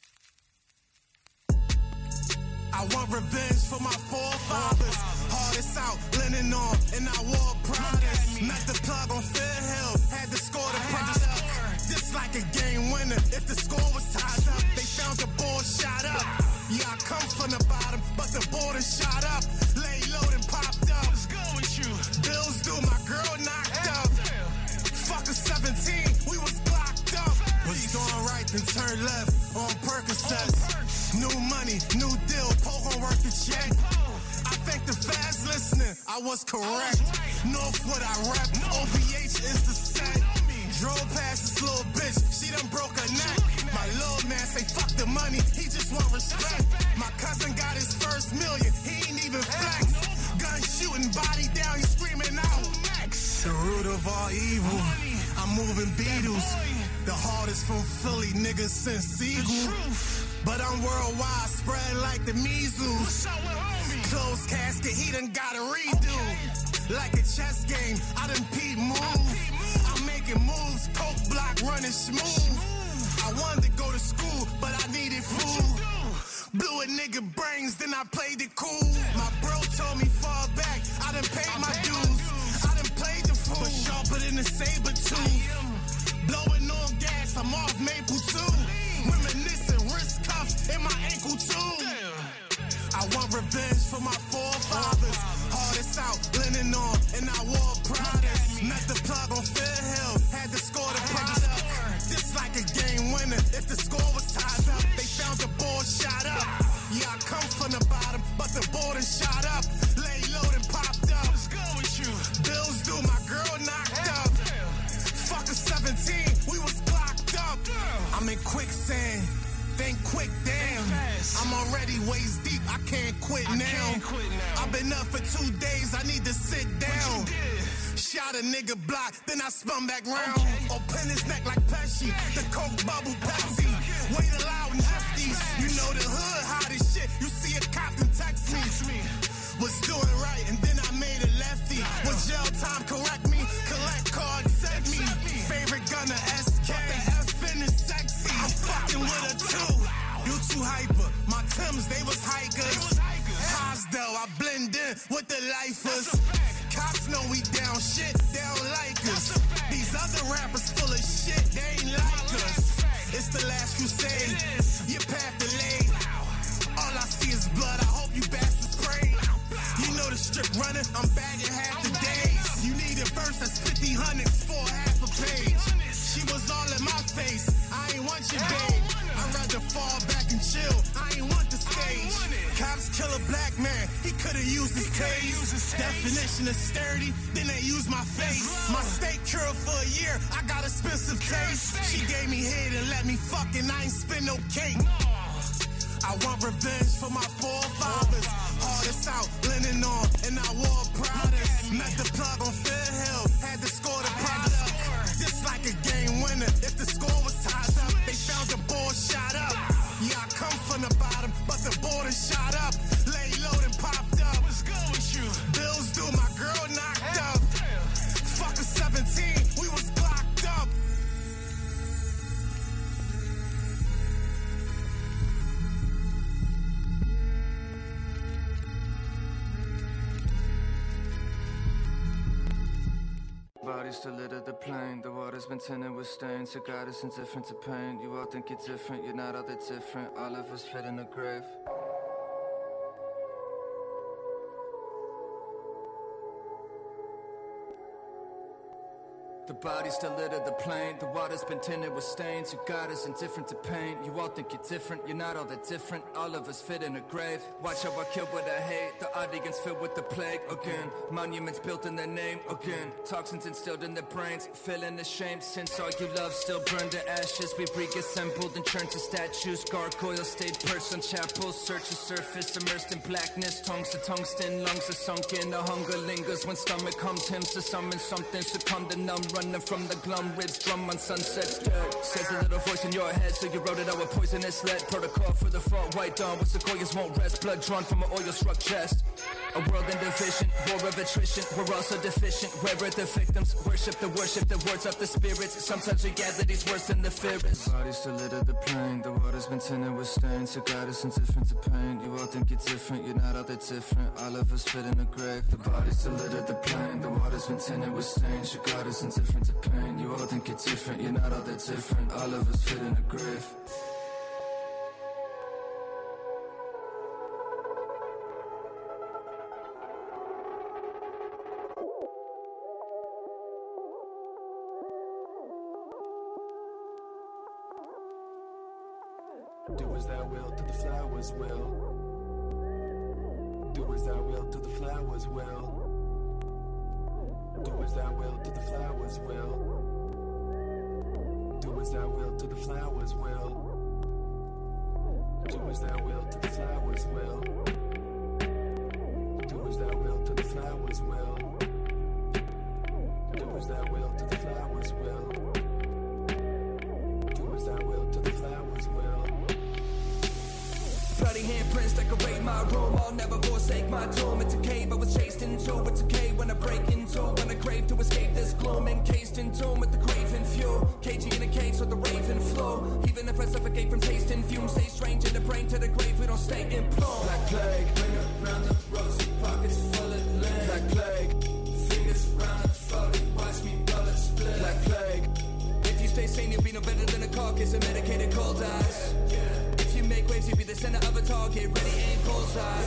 C: I want revenge for my forefathers. Hardest out, linen on, and I wore Pradas. Met the plug on Fair Hill, had to score the product. This like a game winner, if the score was tied up. They found the ball shot up. Yeah, I come from the bottom, but the ball done shot up. Lay low and popped up. Let's go with you. Bills due, my girl knocked up. Fuck a 17, we was blocked up. Was doing right, then turned left on Percocets. New money, new deal, Poe gon' work the check. I thank the fast listening, I was correct. Northwood I rep, OBH is the set. Drove past this little bitch, she done broke her neck. My little man say fuck the money, he just want respect. My cousin got his first million, he ain't even flex. Gun shooting, body down, he screaming out. The root of all evil, I'm moving Beatles. The hardest from Philly, niggas since Siegel. But I'm worldwide, spread like the measles. Closed casket, he done got a redo. Like a chess game, I done peep move. I'm making moves, coke block running smooth. I wanted to go to school, but I needed food. Blew a nigga brains, then I played it cool. My bro told me fall back, I done paid my dues. I done played the fool, but sharper than a saber tooth. Blowing on gas, I'm off Maple too. Reminiscing, wrist cuffs in my ankle too. I want revenge for my forefathers. Hardest out, linen on, and I wore Pradas. Met the plug on Fair Hill, had to score the product. This like a game winner, if the score was tied up. They found the ball shot up. Yeah, I come from the bottom, but the ball done shot up. Lay low and popped up. Let's go with you. Bills due, my girl knocked up. Fuck a 17, we was clocked up. I'm in quicksand, think quick, damn. I'm already waist deep, I can't quit now. I've been up for 2 days, I need to sit down. Shot a nigga block, then I spun back round. Open his neck like Pesci, the coke bubble Pepsi. Wait loud and hefty, you know the hood hot as shit. You see a cop and text me. Was doing right, and then I made a lefty. Was jail time, correct me, collect card, send me. Favorite gunner, SK. The F in is sexy, I'm fucking with her too. You too hyper, my Timbs, they was hikers. Hosdell, I blend in with the lifers. Cops know we down shit, they don't like us. These other rappers full of shit, they ain't like us. It's the last crusade, your path delayed. All I see is blood, I hope you bastards pray. You know the strip running, I'm bagging half the days. You need a verse that's 50 hundreds for half a page. She was all in my face, I ain't want you, babe. I'd rather fall back and chill, I ain't want the stage. Cops kill a black man, he could've used his tase. Definition of sturdy, then they use my face. My steak cured for a year, I got expensive taste. She gave me head and let me fuck and I ain't spend no cake. I want revenge for my forefathers. Hardest out, linen on, and I wore Pradas. Met the plug on Fair Hill, had to score the product. This like a game winner, if the score was tied up. They found the ball shot up. Yeah, I come from the bottom, but the ball done shot up. Lay low and popped up. Let's go with you. Bills due, my girl knocked up. Fuck a 17, we was clocked up.
E: Bodies still lit at the plane. The water's been tinted with stains. Your God is indifferent to pain. You all think you're different. You're not all that different. All of us fit in the grave. The bodies still litter the plain. The water's been tinted with stains. You got us indifferent to pain. You all think you're different. You're not all that different. All of us fit in a grave. Watch how I kill what I hate. The audience filled with the plague again. Monuments built in their name again. Toxins instilled in their brains. Feeling ashamed since all you love still burned to ashes. We've reassembled and turned to statues. Gargoyles stayed perched on chapels. Search the surface immersed in blackness. Tongues to tungsten. Lungs are sunken. The hunger lingers when stomach comes. Hymns to summon something. Succumb to numb. Running from the glum ribs, drum on sunset's dirt. Says a little voice in your head, so you wrote it out with poisonous lead. Protocol for the front, white dawn, with sequoias won't rest. Blood drawn from an oil-struck chest. A world in division, war of attrition. We're also deficient. Where are the victims? Worship the words of the spirits. Sometimes reality's worse than the fearless. Bodies still litter the plain. The water's been tinted with stains. You got us indifferent to pain. You all think you're different. You're not all that different. All of us fit in a grave. The bodies still litter the plain. The water's been tinted with stains. You got us indifferent to pain. You all think you're different. You're not all that different. All of us fit in a grave.
F: Do as thou wilt, to the flowers will. Do as thou wilt, to the flowers will. Do as thou wilt, to the flowers will. Do as thou wilt, to the flowers will. Do as thou wilt, to the flowers will. Do as thou wilt, to the flowers will. Do as thou wilt, to the flowers will. Do as thou wilt, to the flowers will.
G: Bloody handprints decorate my room. I'll never forsake my tomb. It's a cave I was chased into. It's okay when I break into. When I crave to escape this gloom. Encased in tomb with the craving fuel. Cagey in a cage so the raven flow. Even if I suffocate from tasting fumes. Stay strange in the brain to the grave. We don't stay in plume. Black plague. Bring around the rosy pockets full of lead. Black plague. Fingers round and floating. Watch me bullets split. Black plague. If you stay sane you'll be no better than a carcass. And medicated cold eyes. If you make waves, you'll be the center of a target. Ready, aim, bullseye.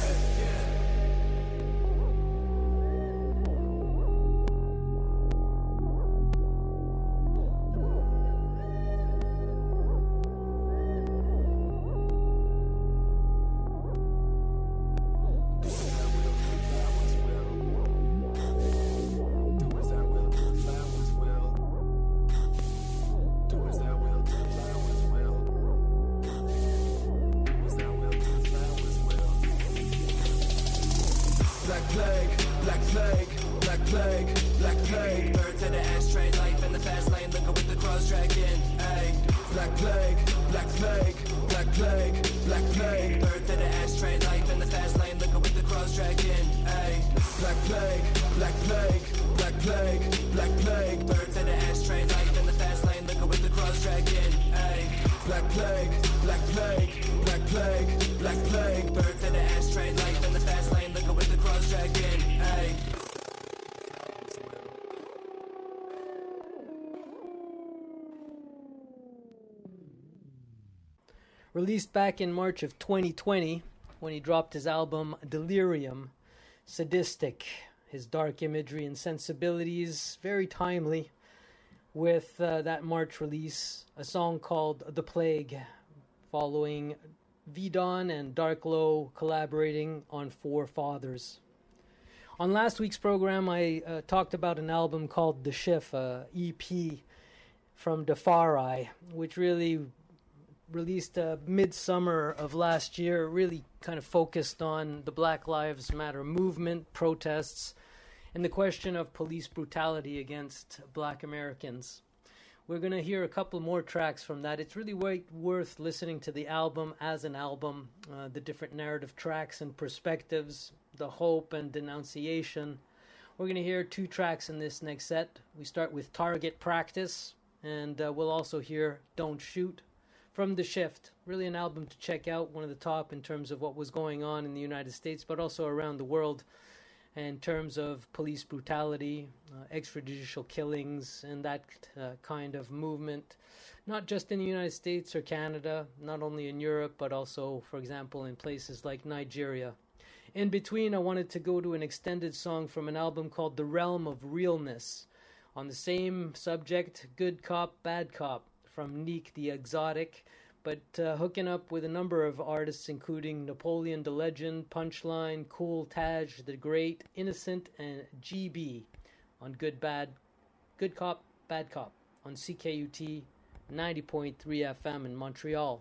H: Released back in March of 2020 when he dropped his album Delirium, sadistic, his dark imagery and sensibilities, very timely, with that March release, a song called The Plague, following V-Don and Dark Low collaborating on Four Fathers. On last week's program, I talked about an album called The Schiff, EP from Defari, which really released midsummer of last year, really kind of focused on the Black Lives Matter movement, protests, and the question of police brutality against Black Americans. We're going to hear a couple more tracks from that. It's really worth listening to the album as an album, the different narrative tracks and perspectives, the hope and denunciation. We're going to hear 2 tracks in this next set. We start with Target Practice, and we'll also hear Don't Shoot from The Shift. Really an album to check out, one of the top in terms of what was going on in the United States, but also around the world in terms of police brutality, extrajudicial killings, and that kind of movement, not just in the United States or Canada, not only in Europe, but also, for example, in places like Nigeria. In between, I wanted to go to an extended song from an album called The Realm of Realness, On the same subject, Good Cop, Bad Cop from Neek the Exotic, but hooking up with a number of artists including Napoleon the Legend, Punchline, Kool Taj the Great, Innocent, and GB on Good Cop, Bad Cop on CKUT 90.3 FM in Montreal.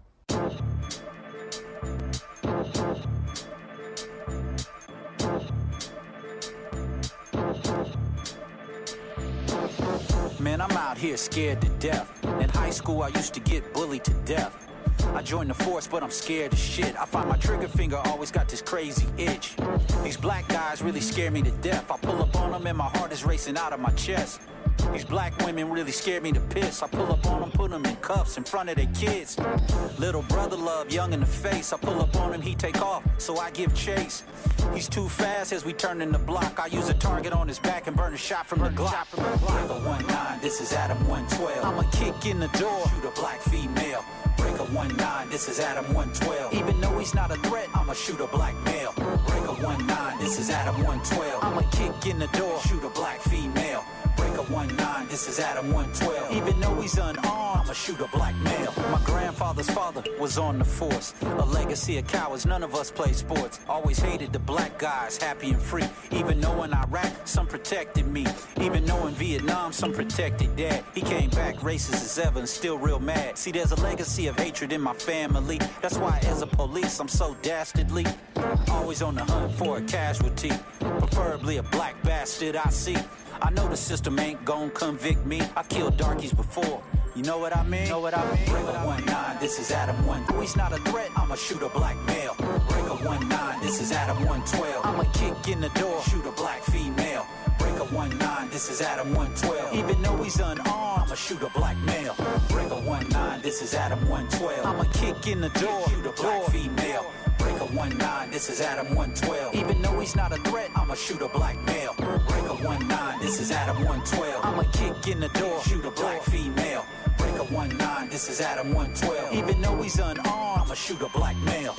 I: Man, I'm out here scared to death. In high school, I used to get bullied to death. I joined the force, but I'm scared as shit. I find my trigger finger always got this crazy itch. These black guys really scare me to death. I pull up on them and my heart is racing out of my chest. These black women really scare me to piss. I pull up on them, put them in cuffs in front of their kids. Little brother love, young in the face. I pull up on him, he take off, so I give chase. He's too fast as we turn in the block. I use a target on his back and burn a shot from the Glock. Breaker 1-9, this is Adam 112. I'ma kick in the door, shoot a black female. Breaker 1-9, this is Adam 112. Even though he's not a threat, I'ma shoot a black male. Breaker 1-9, this is Adam 112. I'ma kick in the door, shoot a black female. Breaker 1-9, this is Adam 112. Even though he's unarmed, I'ma shoot a black male. My grandfather's father was on the force. A legacy of cowards, none of us play sports. Always hated the black guys, happy and free. Even though in Iraq, some protected me. Even though in Vietnam, some protected dad. He came back racist as ever and still real mad. See, there's a legacy of hatred in my family. That's why as a police, I'm so dastardly. Always on the hunt for a casualty. Preferably a black bastard I see. I know the system ain't gon' convict me. I've killed darkies before. You know what I mean? Breaker 1-9, this is Adam 1. Though he's not a threat, I'ma shoot a black male. Breaker 1-9, this is Adam 112. I'ma kick in the door, shoot a black female. Breaker 1-9, this is Adam 112. Even though he's unarmed, I'ma shoot a black male. Breaker 1-9, this is Adam 112. I'ma kick in the door, shoot a black female. Breaker 1-9, this is Adam 112. Even though he's not a threat, I'ma shoot a black male. Breaker 1-9, this is Adam 112. I'ma kick in the door, shoot a black female. Breaker 1-9, this is Adam 112. Even though he's unarmed, I'ma shoot a black male.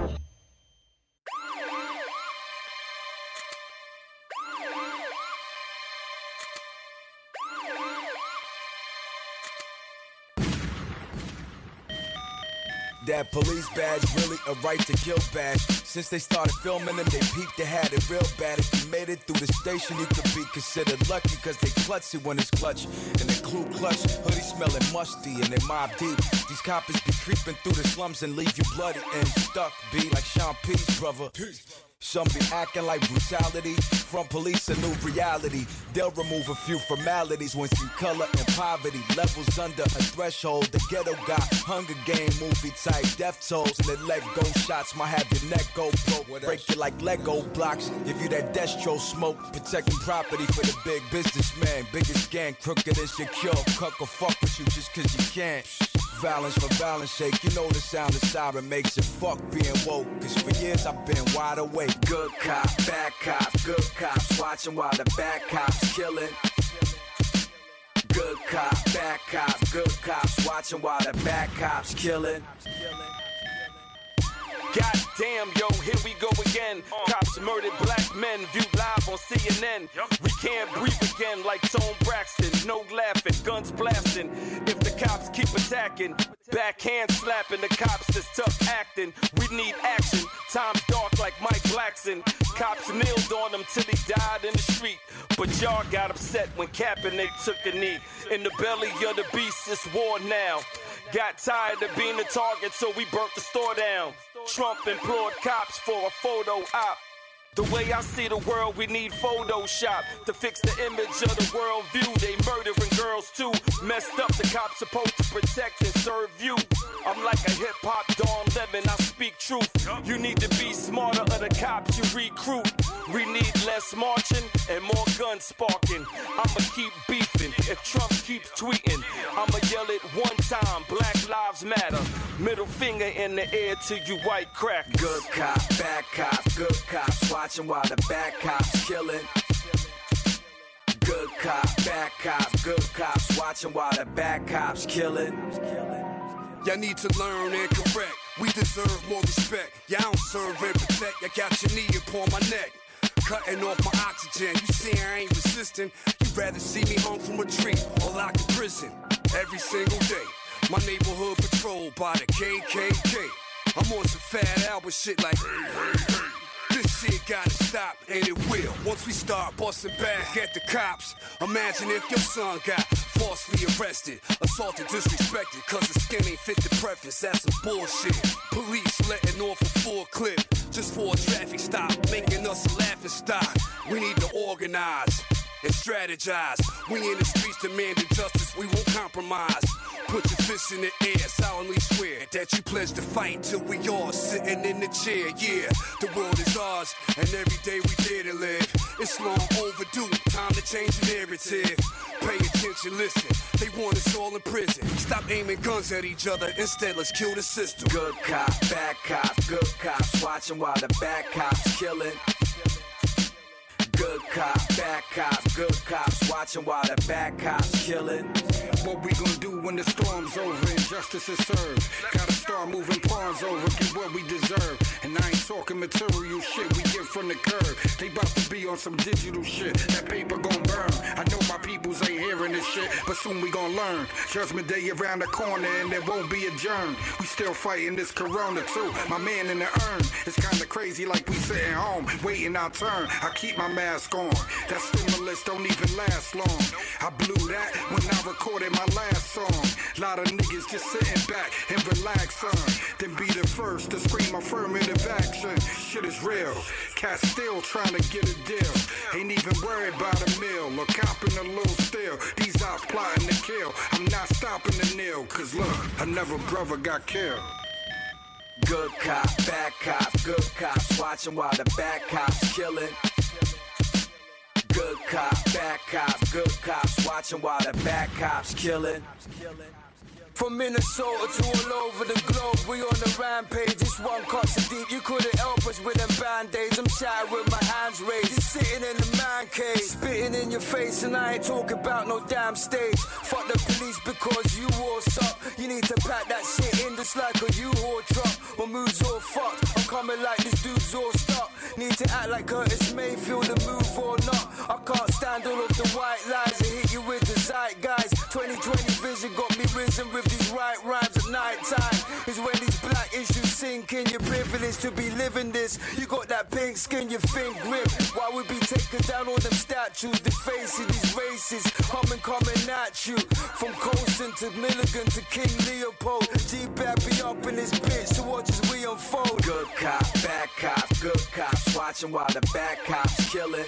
J: That police badge really a right to kill badge. Since they started filming them, they peeped, they had it real bad. If you made it through the station, you could be considered lucky, cause they clutch it when it's clutch. And they clue clutch, hoodie smelling musty, and they mob deep. These coppers be creeping through the slums and leave you bloody and stuck, be like Sean P's brother. Some be acting like brutality. From police, a new reality. They'll remove a few formalities when see color and poverty. Levels under a threshold. The ghetto got Hunger Game movie type death tolls. And they let go shots might have your neck go broke. Break you like Lego blocks. Give you that destro smoke. Protecting property for the big businessman. Biggest gang, crooked and secure. Cuck will fuck with you just cause you can't. Violence for violence sake, you know the sound of siren makes it. Fuck being woke, cause for years I've been wide awake. Good cop, bad cop, good cops watching while the bad cops killing. Good cop, bad cop, good cops watching while the bad cops killing.
K: Goddamn, yo, here we go again. Cops murdered black men, viewed live on CNN. We can't breathe again like Tone Braxton. No laughing, guns blasting. If the cops keep attacking, backhand slapping the cops that's tough acting. We need action. Time's dark like Mike Blackson. Cops kneeled on them till he died in the street. But y'all got upset when Kaepernick took a knee. In the belly of the beast, it's war now. Got tired of being the target, so we burnt the store down. Trump implored cops for a photo op. The way I see the world, we need Photoshop to fix the image of the world view. They murdering girls too. Messed up, the cops supposed to protect and serve you. I'm like a hip-hop Don Lemon, I speak truth. You need to be smarter of the cops you recruit. We need less marching and more gun sparking. I'ma keep beefing if Trump keeps tweeting. I'ma yell it one time, Black Lives Matter. Middle finger in the air to you white crackers.
J: Good cop, bad cop, good cops watching while the bad cops killing. Good cop, bad cop, good cops watching while the bad cops killing.
X: Y'all need to learn and correct. We deserve more respect. Y'all don't serve and protect. I got your knee upon my neck. Cutting off my oxygen. You see I ain't resisting. You rather see me hung from a tree or locked in prison every single day. My neighborhood patrolled by the KKK. I'm on some Fat Albert shit like, hey, hey, hey. This shit gotta stop, and it will. Once we start busting back at the cops, imagine if your son got falsely arrested, assaulted, disrespected, cause his skin ain't fit the preference. That's some bullshit. Police letting off a full clip just for a traffic stop, making us a laughing stock. We need to organize and strategize. We in the streets demanding justice, we won't compromise. Put your fists in the air, solemnly swear that you pledge to fight till we all sitting in the chair. Yeah, the world is ours, and every day we dare to live. It's long overdue, time to change the narrative. Pay attention, listen, they want us all in prison. Stop aiming guns at each other, instead let's kill the system.
B: Good cop, bad cop, good cops watching while the bad cops killing. Good cop, bad cop, good cops watching while the bad cops killing.
L: What we gonna do when the storm's over and justice is served? Gotta start moving pawns over, get what we deserve. And I ain't talking material shit we get from the curb. They bout to be on some digital shit, that paper gon' burn. I know my peoples ain't hearing this shit, but soon we gon' learn. Judgment day around the corner and there won't be adjourned. We still fighting this corona too, my man in the urn. It's kinda crazy like we sitting home, waiting our turn. I keep my mask on, that stimulus don't even last long. I blew that when I recorded my last song. Lot of niggas just sitting back and relax on. Then be the first to scream affirmative action. Shit is real, cats still trying to get a deal. Ain't even worried about a meal or copping a little still. These ops plotting to kill, I'm not stopping the kneel. Cause look, another brother got killed.
B: Good cop, bad cop, good cops watching while the bad cops killing. Good cop, bad cop, good cops watching while the bad cops killing.
N: From Minnesota to all over the globe, we on the rampage. This one cuts so deep, you couldn't help us with them band-aids. I'm shy with my hands raised, just sitting in the man cave, spitting in your face, and I ain't talking about no damn stage. Fuck the police because you all suck. You need to pack that shit in just like a U-Haul truck. My mood's all fucked, I'm coming like this dude's all stuck. Need to act like Curtis Mayfield and move or not. I can't stand all of the white lies and hit you with the zeitgeist. 2020 vision got me risen with these right rhymes at night time. Is when these black issues sink in. You're privileged to be living this. You got that pink skin, you think grip. Why we be taking down all them statues, defacing these races, humming coming at you. From Colston to Milligan to King Leopold, G-Bad be up in this bitch to watch as we unfold.
B: Good cop, bad cop, good cops watching while the bad cops killing.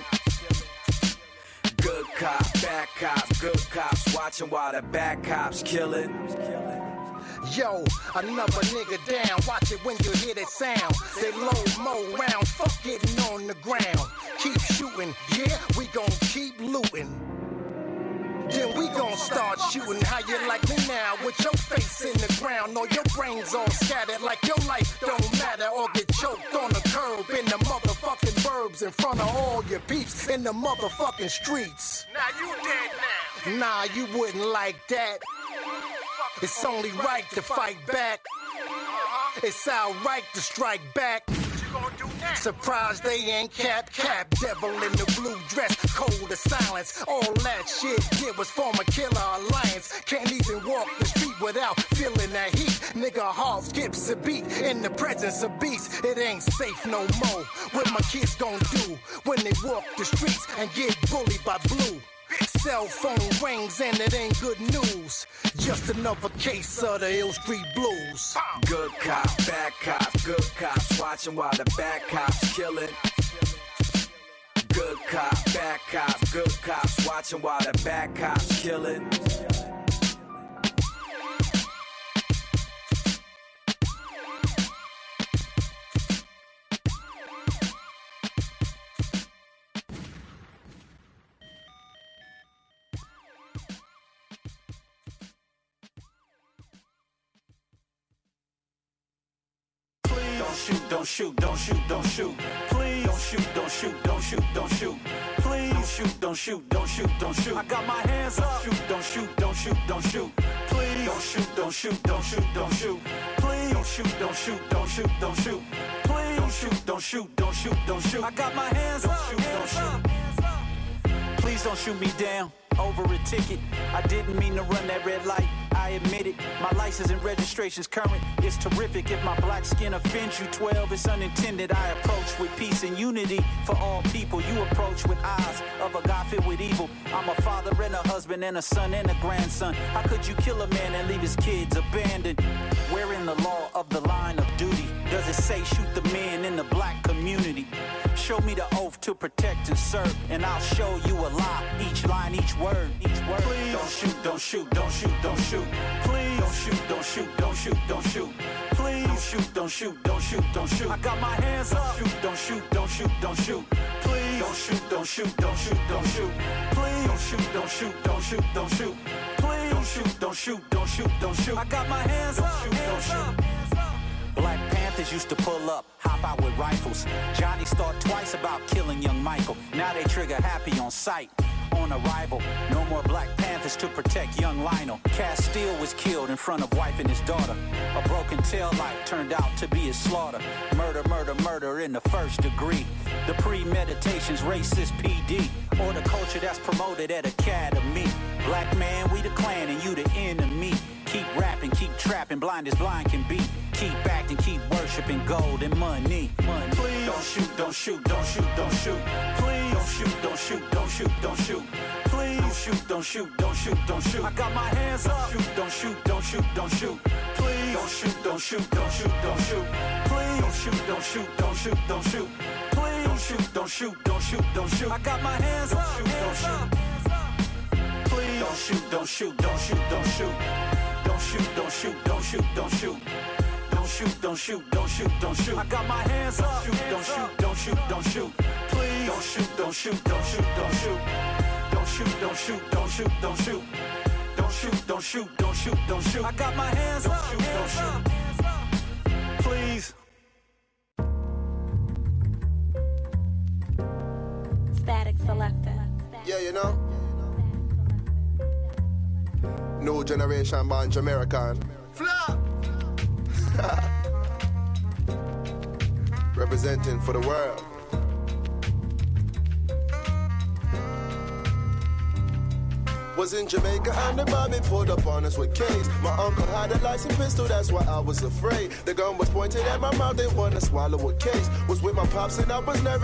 B: Good cop, bad cop, good cops watching while the bad cops killing.
O: Yo, another nigga down, watch it when you hear that sound. They low-mo rounds, fuck getting on the ground. Keep shooting, yeah, we gon' keep looting. Then we gon' start shooting. How you like me now with your face in the ground, or your brains all scattered like your life don't matter, or get choked on the curb in the motherfucking burbs in front of all your peeps in the motherfucking streets.
N: Now you dead now.
O: Nah, you wouldn't like that. It's only right to fight back. It's alright to strike back. Surprised they ain't cap, devil in the blue dress, cold as silence. All that shit did was form a killer alliance. Can't even walk the street without feeling that heat. Nigga heart skips a beat in the presence of beasts. It ain't safe no more. What my kids gon' do when they walk the streets and get bullied by blue? Cell phone rings and it ain't good news. Just another case of the Hill Street Blues.
B: Good cop, bad cop, good cops watching while the bad cops killing. Good cop, bad cop, good cops watching while the bad cops killing.
I: Don't shoot, don't shoot, don't shoot. Please don't shoot, don't shoot, don't shoot, don't shoot. Please don't shoot, don't shoot, don't shoot, don't shoot. I got my hands up. Don't shoot, don't shoot, don't shoot. Please don't shoot, don't shoot, don't shoot, don't shoot. Please don't shoot, don't shoot, don't shoot, don't shoot. Please don't shoot, don't shoot, don't shoot, don't shoot. I got my hands up. Don't shoot, don't shoot. Please don't shoot me down over a ticket. I didn't mean to run that red light, I admit it. My license and registration's current. It's terrific. If my black skin offends you, 12, it's unintended. I approach with peace and unity for all people. You approach with eyes of a God filled with evil. I'm a father and a husband and a son and a grandson. How could you kill a man and leave his kids abandoned? Where in the law of the line of duty does it say shoot the men in the black community? Show me the oath to protect and serve, and I'll show you a lie. Each line, each word, each word. Please don't shoot, don't shoot, don't shoot, don't shoot. Please don't shoot, don't shoot, don't shoot, don't shoot. Please don't shoot, don't shoot, don't shoot, don't shoot. I got my hands up. Don't shoot, don't shoot, don't shoot. Please don't shoot, don't shoot, don't shoot, don't shoot. Please don't shoot, don't shoot, don't shoot, don't shoot. Please don't shoot, don't shoot, don't shoot, don't shoot. I got my hands up. Don't shoot, don't shoot. Black Panthers used to pull up, hop out with rifles. Johnny thought twice about killing young Michael. Now they trigger happy on sight. On arrival, no more Black Panthers to protect young Lionel. Castile was killed in front of wife and his daughter. A broken tail light turned out to be his slaughter. Murder, murder, murder in the first degree. The premeditation's racist PD. Or the culture that's promoted at Academy. Black man, we the clan and you the enemy. Keep rapping, keep trapping, blind as blind can be. Keep acting, keep worshiping gold and money. Please don't shoot, don't shoot, don't shoot, don't shoot. Please don't shoot, don't shoot, don't shoot, don't shoot. Please don't shoot, don't shoot, don't shoot, don't shoot. I got my hands up. Don't shoot, don't shoot, don't shoot. Please don't shoot, don't shoot, don't shoot, don't shoot. Please don't shoot, don't shoot, don't shoot, don't shoot. Please don't shoot, don't shoot, don't shoot, don't shoot. I got my hands up. Don't shoot, please don't shoot, don't shoot, don't shoot, don't shoot. Don't shoot, don't shoot, don't shoot, don't shoot. Don't shoot, don't shoot, don't shoot, don't shoot. I got my hands up. Don't shoot, don't shoot, don't shoot. Please don't shoot, don't shoot, don't shoot, don't shoot. Don't shoot, don't shoot, don't shoot, don't shoot. Don't shoot, don't shoot, don't shoot, don't shoot. I got my hands up. Don't shoot, don't shoot. Please.
P: Static Selector.
W: Yeah, you know. New generation born Jamaican. Flop! Representing for the world. Was in Jamaica and the Bobby pulled up on us with K's. My uncle had a licensed pistol, that's why I was afraid. The gun was pointed at my mouth, they wanna swallow a case. Was with my pops and I was nervous.